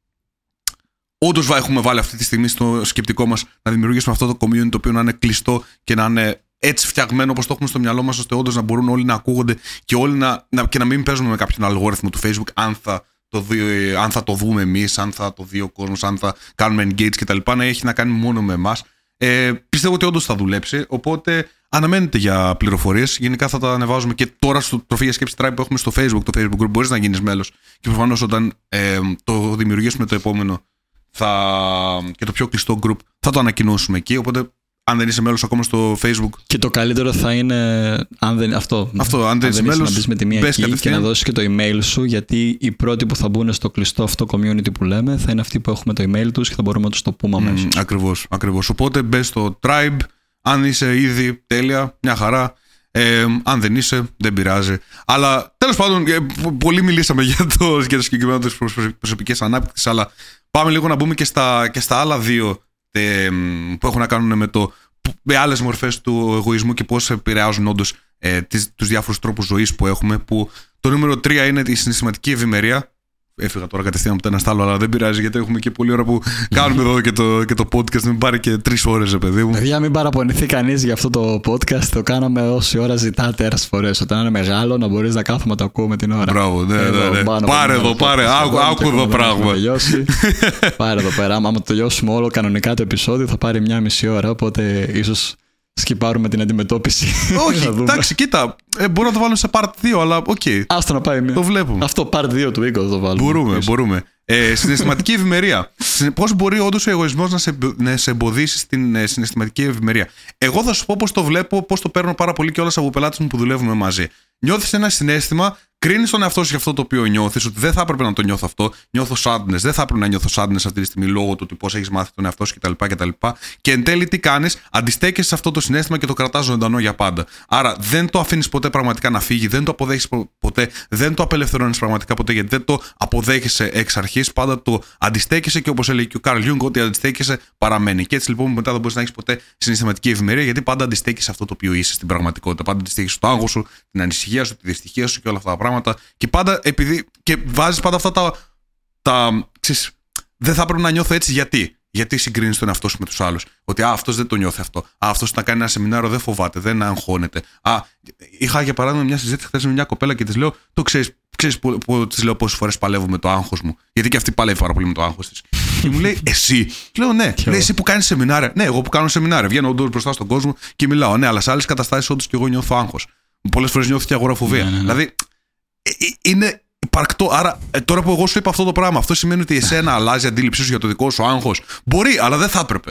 όντως έχουμε βάλει αυτή τη στιγμή στο σκεπτικό μας να δημιουργήσουμε αυτό το community το οποίο να είναι κλειστό και να είναι έτσι φτιαγμένο όπως το έχουμε στο μυαλό μας, ώστε όντως να μπορούν όλοι να ακούγονται και, όλοι να, να, και να μην παίζουμε με κάποιον αλγόριθμο του Facebook αν θα το, δει, αν θα το δούμε εμείς, αν θα το δει ο κόσμος, αν θα κάνουμε engage κτλ. Να έχει να κάνει μόνο με εμάς. Ε, πιστεύω ότι όντως θα δουλέψει. Οπότε αναμένετε για πληροφορίες. Γενικά θα τα ανεβάζουμε και τώρα στο Τροφή για Σκέψη Tribe που έχουμε στο Facebook. Το Facebook group μπορείς να γίνεις μέλος. Και προφανώς όταν ε, το δημιουργήσουμε το επόμενο θα, και το πιο κλειστό group θα το ανακοινώσουμε εκεί. Οπότε αν δεν είσαι μέλος ακόμα στο Facebook. Και το καλύτερο θα είναι αν δεν, αυτό, αυτό, αν δεν, αν δεν είσαι μέλος, να μπεις με τη μία εκεί και να δώσεις και το email σου, γιατί οι πρώτοι που θα μπουν στο κλειστό αυτό community που λέμε θα είναι αυτοί που έχουμε το email τους και θα μπορούμε να τους το πούμε αμέσως. Mm, ακριβώς, ακριβώς. Οπότε μπες στο Tribe, αν είσαι ήδη τέλεια, μια χαρά. Ε, αν δεν είσαι, δεν πειράζει. Αλλά τέλος πάντων, πολύ μιλήσαμε για το, για το συγκεκριμένο της προσωπικής ανάπτυξης, αλλά πάμε λίγο να μπούμε και στα, και στα άλλα δύο που έχουν να κάνουν με, το, με άλλες μορφές του εγωισμού και πώς επηρεάζουν όντως ε, τις, τους διάφορους τρόπους ζωής που έχουμε. Που το νούμερο τρία είναι η συναισθηματική ευημερία. Έφυγα τώρα κατευθείαν από το ένα στάλο, αλλά δεν πειράζει γιατί έχουμε και πολλή ώρα που κάνουμε εδώ και το, και το podcast. Μην πάρει και τρεις ώρες, παιδί μου. Παιδιά, μην παραπονηθεί κανείς για αυτό το podcast. Το κάναμε όση ώρα ζητάτε τέρας φορές. Όταν είναι μεγάλο, να μπορείς να κάθομαι να το ακούω με την ώρα. Μπράβο, ναι, ναι, ναι. Πάρε εδώ, πάρε. Άκου εδώ πράγμα. Πάρε εδώ πέρα. Άμα το τελειώσουμε όλο κανονικά το επεισόδιο, θα πάρει μια μισή ώρα. Οπότε ίσως σκυπάρουμε την αντιμετώπιση. Όχι, εντάξει, κοίτα. Ε, μπορώ να το βάλω σε part δύο, αλλά οκ. Okay. Άστο να πάει. Το βλέπουμε. Αυτό part δύο του Ίγκο το βάλουμε. Μπορούμε, μπορούμε. Ε, συναισθηματική ευημερία. Πώς μπορεί όντως ο εγωισμός να σε, να σε εμποδίσει στην ε, συναισθηματική ευημερία. Εγώ θα σου πω πώς το βλέπω, πώς το παίρνω πάρα πολύ κιόλας από πελάτες μου που δουλεύουμε μαζί. Νιώθεις ένα συναίσθημα, κρίνεις τον εαυτό σου για αυτό το οποίο νιώθεις, ότι δεν θα έπρεπε να το νιώθω αυτό. Νιώθω sadness, δεν θα έπρεπε να νιώθω sadness αυτή τη στιγμή λόγω του πώς έχεις μάθει τον εαυτό σου κτλ. κτλ. Και εν τέλει τι κάνεις, αντιστέκεσαι σε αυτό το συναίσθημα και το κρατάς ζωντανό για πάντα. Άρα δεν το αφήνεις ποτέ πραγματικά να φύγει, δεν το αποδέχεσαι ποτέ, δεν το απελευθερώνεις πραγματικά ποτέ, γιατί δεν το αποδέχεσαι εξ αρχής. Πάντα το αντιστέκεσαι και όπως έλεγε και ο Καρλ Γιούγκ, ότι αντιστέκεσαι παραμένει. Και έτσι λοιπόν μετά δεν μπορείς να έχεις ποτέ συναισθηματική ευημερία, γιατί πάντα αντιστέκεσαι αυτό το οποίο είσαι στην πραγματικότητα. Πάντα αντιστέκεσαι το άγχος σου, την ανησυχία σου, τη δυστυχία σου και όλα αυτά τα πράγματα. Και πάντα επειδή. Και βάζεις πάντα αυτά τα. τα ξέρεις, δεν θα έπρεπε να νιώθω έτσι γιατί. Γιατί συγκρίνεις τον εαυτό σου με τους άλλους. Ότι α, αυτός δεν το νιώθει αυτό. Α, αυτός να κάνει ένα σεμινάριο δεν φοβάται, δεν αγχώνεται. Α, είχα για παράδειγμα μια συζήτηση χθες με μια κοπέλα και της λέω, το ξέρεις, ξέρεις που, που της λέω πόσες φορές παλεύω με το άγχος μου. Γιατί και αυτή παλεύει πάρα πολύ με το άγχος της. Και μου λέει, εσύ. Λέω, ναι. Λέει, εσύ που κάνεις σεμινάρια. Ναι, εγώ που κάνω σεμινάρια. Βγαίνω όντως μπροστά στον κόσμο και μιλάω. Ναι, αλλά σε άλλες καταστάσεις όντως και εγώ νιώθω άγχος. Πολλές φορές νιώθω και αγοραφοβία. Ναι, ναι, ναι. Δηλαδή, είναι υπαρκτό. Άρα, τώρα που εγώ σου είπα αυτό το πράγμα, αυτό σημαίνει ότι εσένα αλλάζει η αντίληψή σου για το δικό σου άγχος. Μπορεί, αλλά δεν θα έπρεπε.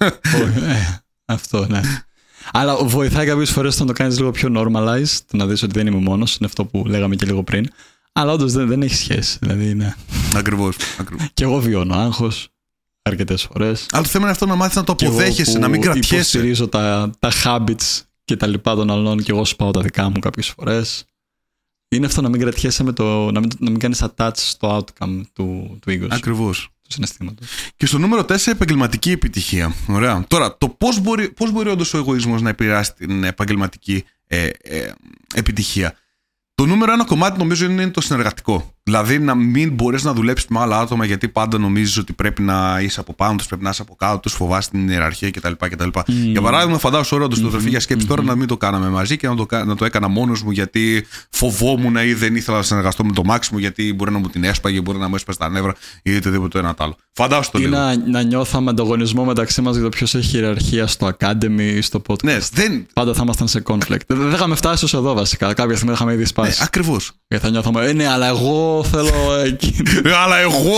ναι, αυτό, ναι. Αλλά βοηθάει κάποιες φορές να το κάνεις λίγο πιο normalized, να δεις ότι δεν είμαι μόνος. Είναι αυτό που λέγαμε και λίγο πριν. Αλλά όντως δεν, δεν έχει σχέση. Δηλαδή, ναι. Ακριβώς, ακριβώς. Και εγώ βιώνω άγχος αρκετές φορές. Αλλά το θέμα είναι αυτό να μάθεις να το αποδέχεσαι, να μην κρατιέσαι. Υποστηρίζω τα, τα habits και τα λοιπά των άλλων και εγώ σπάω τα δικά μου κάποιες φορές. Είναι αυτό να μην κρατιέσαι με το. να μην, να μην κάνεις attach στο outcome του, του ego. Ακριβώς. Του συναισθήματος. Και στο νούμερο τέσσερα, επαγγελματική επιτυχία. Ωραία. Τώρα, το πώς μπορεί, πώς μπορεί όντως ο εγωισμός να επηρεάσει την επαγγελματική ε, ε, επιτυχία. Το νούμερο ένα κομμάτι νομίζω είναι το συνεργατικό. Δηλαδή να μην μπορείς να δουλέψεις με άλλα άτομα γιατί πάντα νομίζεις ότι πρέπει να είσαι από πάνω τους, πρέπει να είσαι από κάτω τους, φοβάσαι την ιεραρχία κτλ. κτλ. Mm. Για παράδειγμα, φαντάσου ώρα του στο Τροφή για Σκέψη mm-hmm. τώρα να μην το κάναμε μαζί και να το, να το έκανα μόνος μου γιατί φοβόμουν ή δεν ήθελα να συνεργαστώ με το Μάξι μου γιατί μπορεί να μου την έσπαγε, μπορεί να μου έσπασε τα νεύρα ή οτιδήποτε ένα άλλο. Φαντάσου το ή λίγο. Να, να νιώθαμε ανταγωνισμό μεταξύ μας για το ποιος έχει ιεραρχία στο Academy ή στο podcast. Ναι, δεν... Πάντα θα ήμασταν σε conflict. Δεν θα είχαμε φτάσει ως εδώ βασικά. Κάποια στιγμή θα είχαμε ήδη σπάσει. Ναι, ακριβώς. Και θα νιώθαμε, ε, ναι, αλλά εγώ θέλω εκείνη. αλλά εγώ.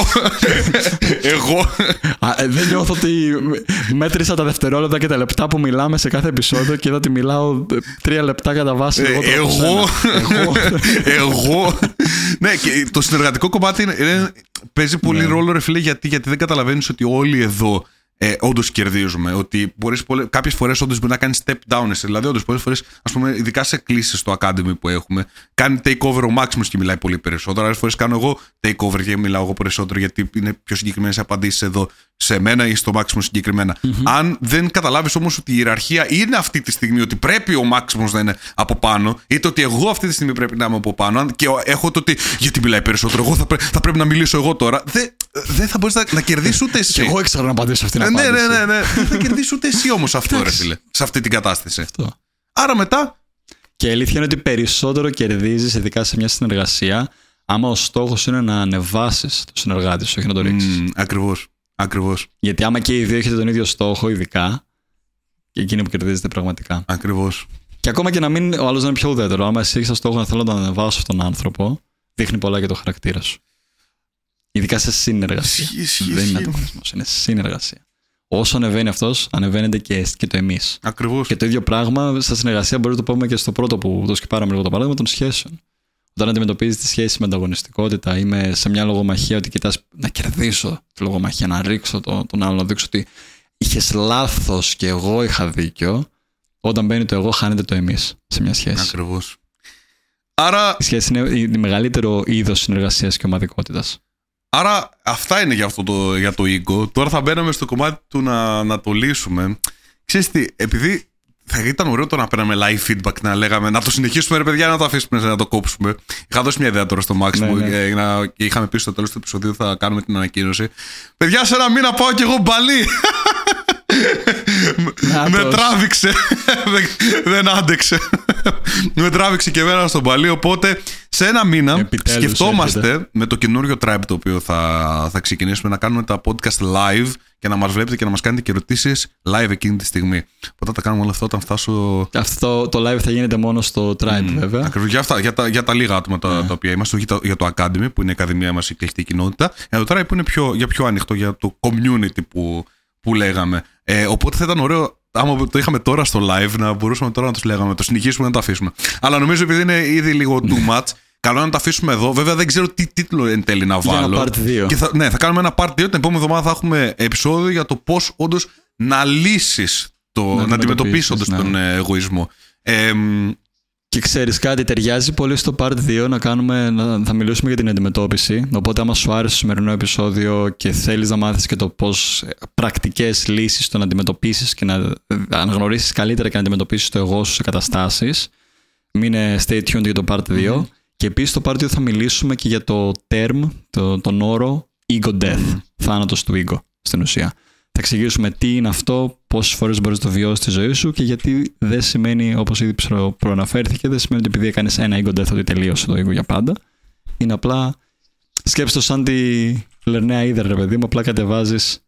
εγώ. Α, δεν νιώθω ότι μέτρησα τα δευτερόλεπτα και τα λεπτά που μιλάμε σε κάθε επεισόδιο και είδα ότι μιλάω τρία λεπτά κατά βάση. Ε, εγώ. εγώ. εγώ. ναι, και το συνεργατικό κομμάτι είναι, είναι, παίζει πολύ ναι. ρόλο, ρε φίλε, γιατί, γιατί δεν καταλαβαίνεις ότι όλοι εδώ. Ε, όντως κερδίζουμε. Ότι κάποιες φορές όντως μπορεί να κάνει step down. Δηλαδή, όντως πολλές φορές, ας πούμε, ειδικά σε κλήσεις στο Academy που έχουμε, κάνει takeover ο Maximus και μιλάει πολύ περισσότερο. Άλλες φορές κάνω εγώ takeover και μιλάω εγώ περισσότερο, γιατί είναι πιο συγκεκριμένες απαντήσεις εδώ σε μένα ή στο Maximus συγκεκριμένα. Mm-hmm. Αν δεν καταλάβεις όμως ότι η ιεραρχία είναι αυτή τη στιγμή, ότι πρέπει ο Maximus να είναι από πάνω, είτε ότι εγώ αυτή τη στιγμή πρέπει να είμαι από πάνω, και έχω το ότι γιατί μιλάει περισσότερο, εγώ θα, πρέ, θα πρέπει να μιλήσω εγώ τώρα. Δεν δε θα μπορείς να, να κερδίσεις ούτε εσύ. Και εγώ ήξερα να απαντήσω αυτήν την ναι, απάντηση. Ναι, ναι, ναι. Δεν θα κερδίσεις ούτε εσύ όμως αυτό, ρε φίλε, σε αυτή την κατάσταση. Αυτό. Άρα μετά. Και η αλήθεια είναι ότι περισσότερο κερδίζεις, ειδικά σε μια συνεργασία, άμα ο στόχος είναι να ανεβάσεις το συνεργάτη σου, όχι να το ρίξεις. Mm, ακριβώς. Ακριβώς. Γιατί άμα και οι δύο έχετε τον ίδιο στόχο, ειδικά, και εκείνη που κερδίζετε πραγματικά. Ακριβώς. Και ακόμα και να μην ο άλλος να είναι πιο ουδέτερο, άμα εσύ έχεις το στόχο να θέλω να τον ανεβάσω αυτόν τον άνθρωπο, δείχνει πολλά για το χαρακτήρα σου. Ειδικά σε συνεργασία. Δεν είναι ανταγωνισμός, είναι συνεργασία. Όσο ανεβαίνει αυτός, ανεβαίνεται και, και το εμείς. Ακριβώς. Και το ίδιο πράγμα στα συνεργασία μπορεί να το πούμε και στο πρώτο που το σκυπάραμε λίγο το παράδειγμα των σχέσεων. Όταν αντιμετωπίζεις τη σχέση με ανταγωνιστικότητα ή με, σε μια λογομαχία, ότι κοιτάς να κερδίσω τη λογομαχία, να ρίξω το, τον άλλο, να δείξω ότι είχες λάθος και εγώ είχα δίκιο, όταν μπαίνει το εγώ, χάνεται το εμείς σε μια σχέση. Ακριβώς. Άρα. Η σχέση είναι το μεγαλύτερο είδος συνεργασίας και ομαδικότητας. Άρα αυτά είναι για, αυτό το, για το ego. Τώρα θα μπαίναμε στο κομμάτι του να, να το λύσουμε. Ξέρεις τι, επειδή. Θα ήταν ωραίο το να παίρναμε live feedback, να λέγαμε να το συνεχίσουμε, ρε παιδιά, να το αφήσουμε, να το κόψουμε. Είχα δώσει μια ιδέα τώρα στο Max μου, ναι, ναι. Να, και είχαμε πει στο τέλος του επεισοδίου θα κάνουμε την ανακοίνωση. Παιδιά, σε ένα μήνα πάω κι εγώ Μπαλί. Με τράβηξε. Δεν άντεξε. Με τράβηξε και εμένα στον Μπαλί. Οπότε σε ένα μήνα επιτέλους σκεφτόμαστε έρχεται. Με το καινούριο tribe το οποίο θα, θα ξεκινήσουμε να κάνουμε τα podcast live και να μας βλέπετε και να μας κάνετε και ερωτήσεις live εκείνη τη στιγμή. Οπότε θα κάνουμε όλο αυτό όταν φτάσω. Αυτό το live θα γίνεται μόνο στο tribe, mm, βέβαια. Ακριβώς, για, αυτά, για, τα, για τα λίγα άτομα τα, yeah. τα οποία είμαστε, για το, για το Academy που είναι η ακαδημία μας, η κλειστή κοινότητα. Για το tribe που είναι πιο, για πιο ανοιχτό, για το community που, που λέγαμε. Ε, οπότε θα ήταν ωραίο, άμα το είχαμε τώρα στο live, να μπορούσαμε τώρα να τους λέγαμε, το συνεχίσουμε να το αφήσουμε. Αλλά νομίζω επειδή είναι ήδη λίγο too much. Καλό να το αφήσουμε εδώ. Βέβαια δεν ξέρω τι τίτλο εν τέλει να βάλω. Για ένα part δύο. Και θα, ναι, θα κάνουμε ένα part δύο. Την επόμενη εβδομάδα θα έχουμε επεισόδιο για το πώς όντως να λύσεις, το, να, να αντιμετωπίσεις όντως ναι. τον εγωισμό. Ε, και ξέρεις κάτι, ταιριάζει πολύ στο part δύο να κάνουμε, να, θα μιλήσουμε για την αντιμετώπιση. Οπότε άμα σου άρεσε το σημερινό επεισόδιο και θέλεις να μάθεις και το πώς πρακτικές λύσεις το να αντιμετωπίσεις και να αναγνωρίσεις καλύτερα και να αντιμετωπίσεις το εγώ σου σε καταστάσεις, μείνε stay tuned για το part δύο. Mm-hmm. Και επίσης στο part δύο θα μιλήσουμε και για το term, το, τον όρο ego death, mm. θάνατος του ego στην ουσία. Θα εξηγήσουμε τι είναι αυτό, πόσες φορές μπορείς να το βιώσεις στη ζωή σου και γιατί δεν σημαίνει, όπως ήδη προ, προαναφέρθηκε, δεν σημαίνει ότι επειδή έκανες ένα ego death ότι τελείωσε το ego για πάντα. Είναι απλά, σκέψτε το σαν τη Λερναία Ήδρα, ρε παιδί μου, απλά κατεβάζεις.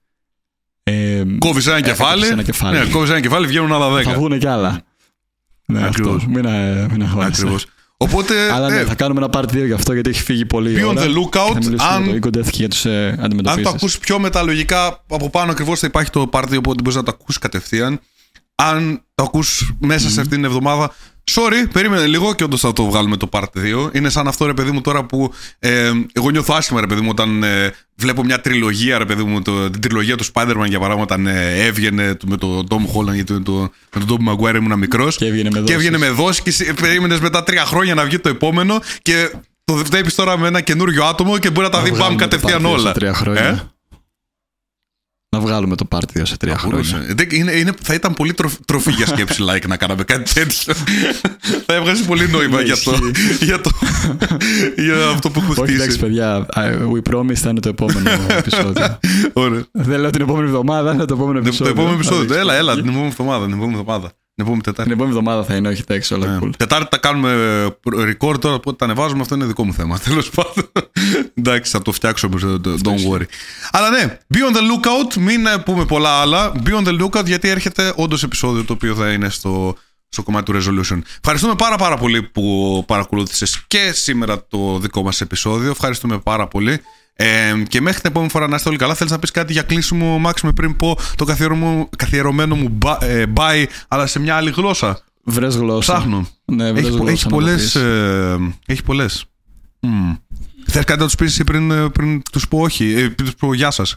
Ε, κόβεις ένα κεφάλι, ένα κεφάλι. Ναι, κόβεις ένα κεφάλι, βγαίνουν άλλα δέκα. Θα βγουν κι άλλα. Ναι, αυτό, μην, μην αγχώνεσαι. Οπότε, αλλά ναι, ε, θα κάνουμε ένα part δύο γι' αυτό, γιατί έχει φύγει πολύ. Be on the lookout. Αν, για το και για τους, ε, αν το ακούσεις πιο μεταλογικά, από πάνω ακριβώς θα υπάρχει το part δύο, οπότε μπορείς να το ακούσεις κατευθείαν. Αν το ακούς μέσα mm-hmm. σε αυτήν την εβδομάδα, sorry, περίμενε λίγο και όντως θα το βγάλουμε το part δύο. Είναι σαν αυτό, ρε παιδί μου, τώρα που ε, εγώ νιώθω άσχημα, ρε παιδί μου, όταν ε, βλέπω μια τριλογία, ρε παιδί μου, το, την τριλογία του Spider-Man για παράδειγμα, όταν ε, έβγαινε με τον Tom Holland, γιατί με τον το, Tom Maguire ήμουν μικρός. Και έβγαινε με, και έβγαινε με δόση και περίμενες μετά τρία χρόνια να βγει το επόμενο και το βλέπεις τώρα με ένα καινούριο άτομο και μπορεί να τα δει μπαμ κατευθείαν όλα. Τρία χρόνια. Ε? Να βγάλουμε το part δύο σε τρία χρόνια. Είναι, είναι, θα ήταν πολύ τροφ, τροφή για σκέψη like να κάναμε κάτι τέτοιο. Θα έβγαζε πολύ νόημα για, το, για, το, για αυτό που έχουμε χτίσει. Όχι, εντάξει, παιδιά. We promise θα είναι το επόμενο επεισόδιο. Δεν λέω την επόμενη εβδομάδα, είναι το επόμενο επεισόδιο. Το επόμενο επεισόδιο. Έλα, έλα, την επόμενη εβδομάδα. Την επόμενη εβδομάδα. Την επόμενη Τετάρτη. Την επόμενη εβδομάδα θα είναι, όχι τέξι, όλα cool. Τετάρτη τα κάνουμε record, τώρα πότε τα ανεβάζουμε, αυτό είναι δικό μου θέμα. Τέλος πάντων. Εντάξει, θα το φτιάξουμε, don't worry. Αλλά ναι, be on the lookout, μην πούμε πολλά άλλα. Be on the lookout, γιατί έρχεται όντως επεισόδιο το οποίο θα είναι στο, στο κομμάτι του resolution. Ευχαριστούμε πάρα πάρα πολύ που παρακολούθησες και σήμερα το δικό μας επεισόδιο. Ευχαριστούμε πάρα πολύ. Ε, και μέχρι την επόμενη φορά να είστε όλοι καλά. Θέλεις να πεις κάτι για κλείσιμο, Max, με πριν πω το καθιερωμένο μου bye, αλλά σε μια άλλη γλώσσα? Βρες γλώσσα. Ψάχνω. Ναι, βρες έχει, γλώσσα. Έχει πολλές. Ε, έχει πολλές. Mm. Θες κάτι να τους πεις πριν, πριν τους πω όχι, ε, πριν τους πω γεια σας?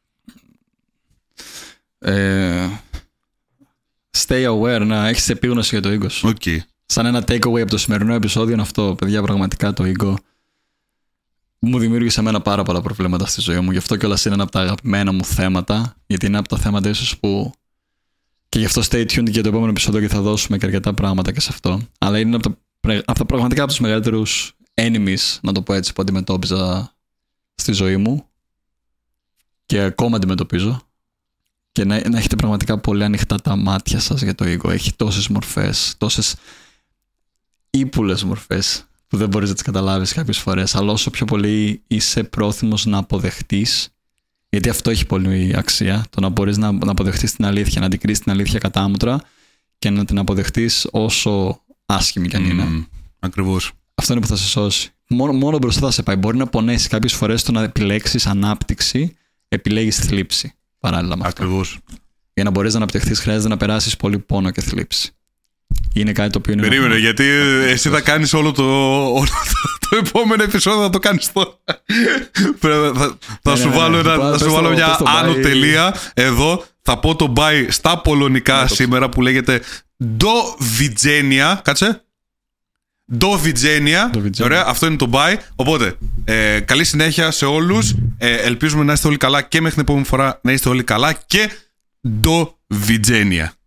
Ε, stay aware, να έχεις επίγνωση για το ego σου. Okay. Σαν ένα takeaway από το σημερινό επεισόδιο είναι αυτό, παιδιά, πραγματικά το ego μου δημιούργησε εμένα πάρα πολλά προβλήματα στη ζωή μου. Γι' αυτό κιόλας είναι ένα από τα αγαπημένα μου θέματα, γιατί είναι από τα θέματα ίσως που. Και γι' αυτό stay tuned για το επόμενο επεισόδιο και θα δώσουμε και αρκετά πράγματα και σε αυτό. Αλλά είναι από τα, από τα πραγματικά από τους μεγαλύτερους enemies, να το πω έτσι, που αντιμετώπιζα στη ζωή μου και ακόμα αντιμετωπίζω. Και να, να έχετε πραγματικά πολύ ανοιχτά τα μάτια σας για το ego. Έχει τόσες μορφές, τόσες ύπουλες μορφές που δεν μπορείς να τις καταλάβεις κάποιες φορές. Αλλά όσο πιο πολύ είσαι πρόθυμος να αποδεχτείς, γιατί αυτό έχει πολύ αξία, το να μπορείς να, να αποδεχτείς την αλήθεια, να αντικρίσεις την αλήθεια κατάμουτρα και να την αποδεχτείς όσο άσχημη κι αν είναι. Mm, ακριβώς. Αυτό είναι που θα σε σώσει. Μόνο, μόνο μπροστά θα σε πάει. Μπορεί να πονέσει κάποιες φορές το να επιλέξεις ανάπτυξη, επιλέγεις θλίψη παράλληλα με αυτό. Ακριβώς. Για να μπορείς να αναπτυχθείς, χρειάζεται να περάσεις πολύ πόνο και θλίψη. Είναι κάτι το οποίο είναι. Περίμενε, γιατί εσύ θα κάνεις όλο το, όλο το, το επόμενο επεισόδιο, θα το κάνεις τώρα. θα θα σου βάλω, ένα, θα σου βάλω μια άνω τελεία εδώ. Θα πω το bye στα πολωνικά σήμερα που λέγεται Do Widzenia. Κάτσε. Do Widzenia. Ωραία, αυτό είναι το bye. Οπότε, ε, καλή συνέχεια σε όλους. Ε, ελπίζουμε να είστε όλοι καλά και μέχρι την επόμενη φορά να είστε όλοι καλά. Και Do Widzenia.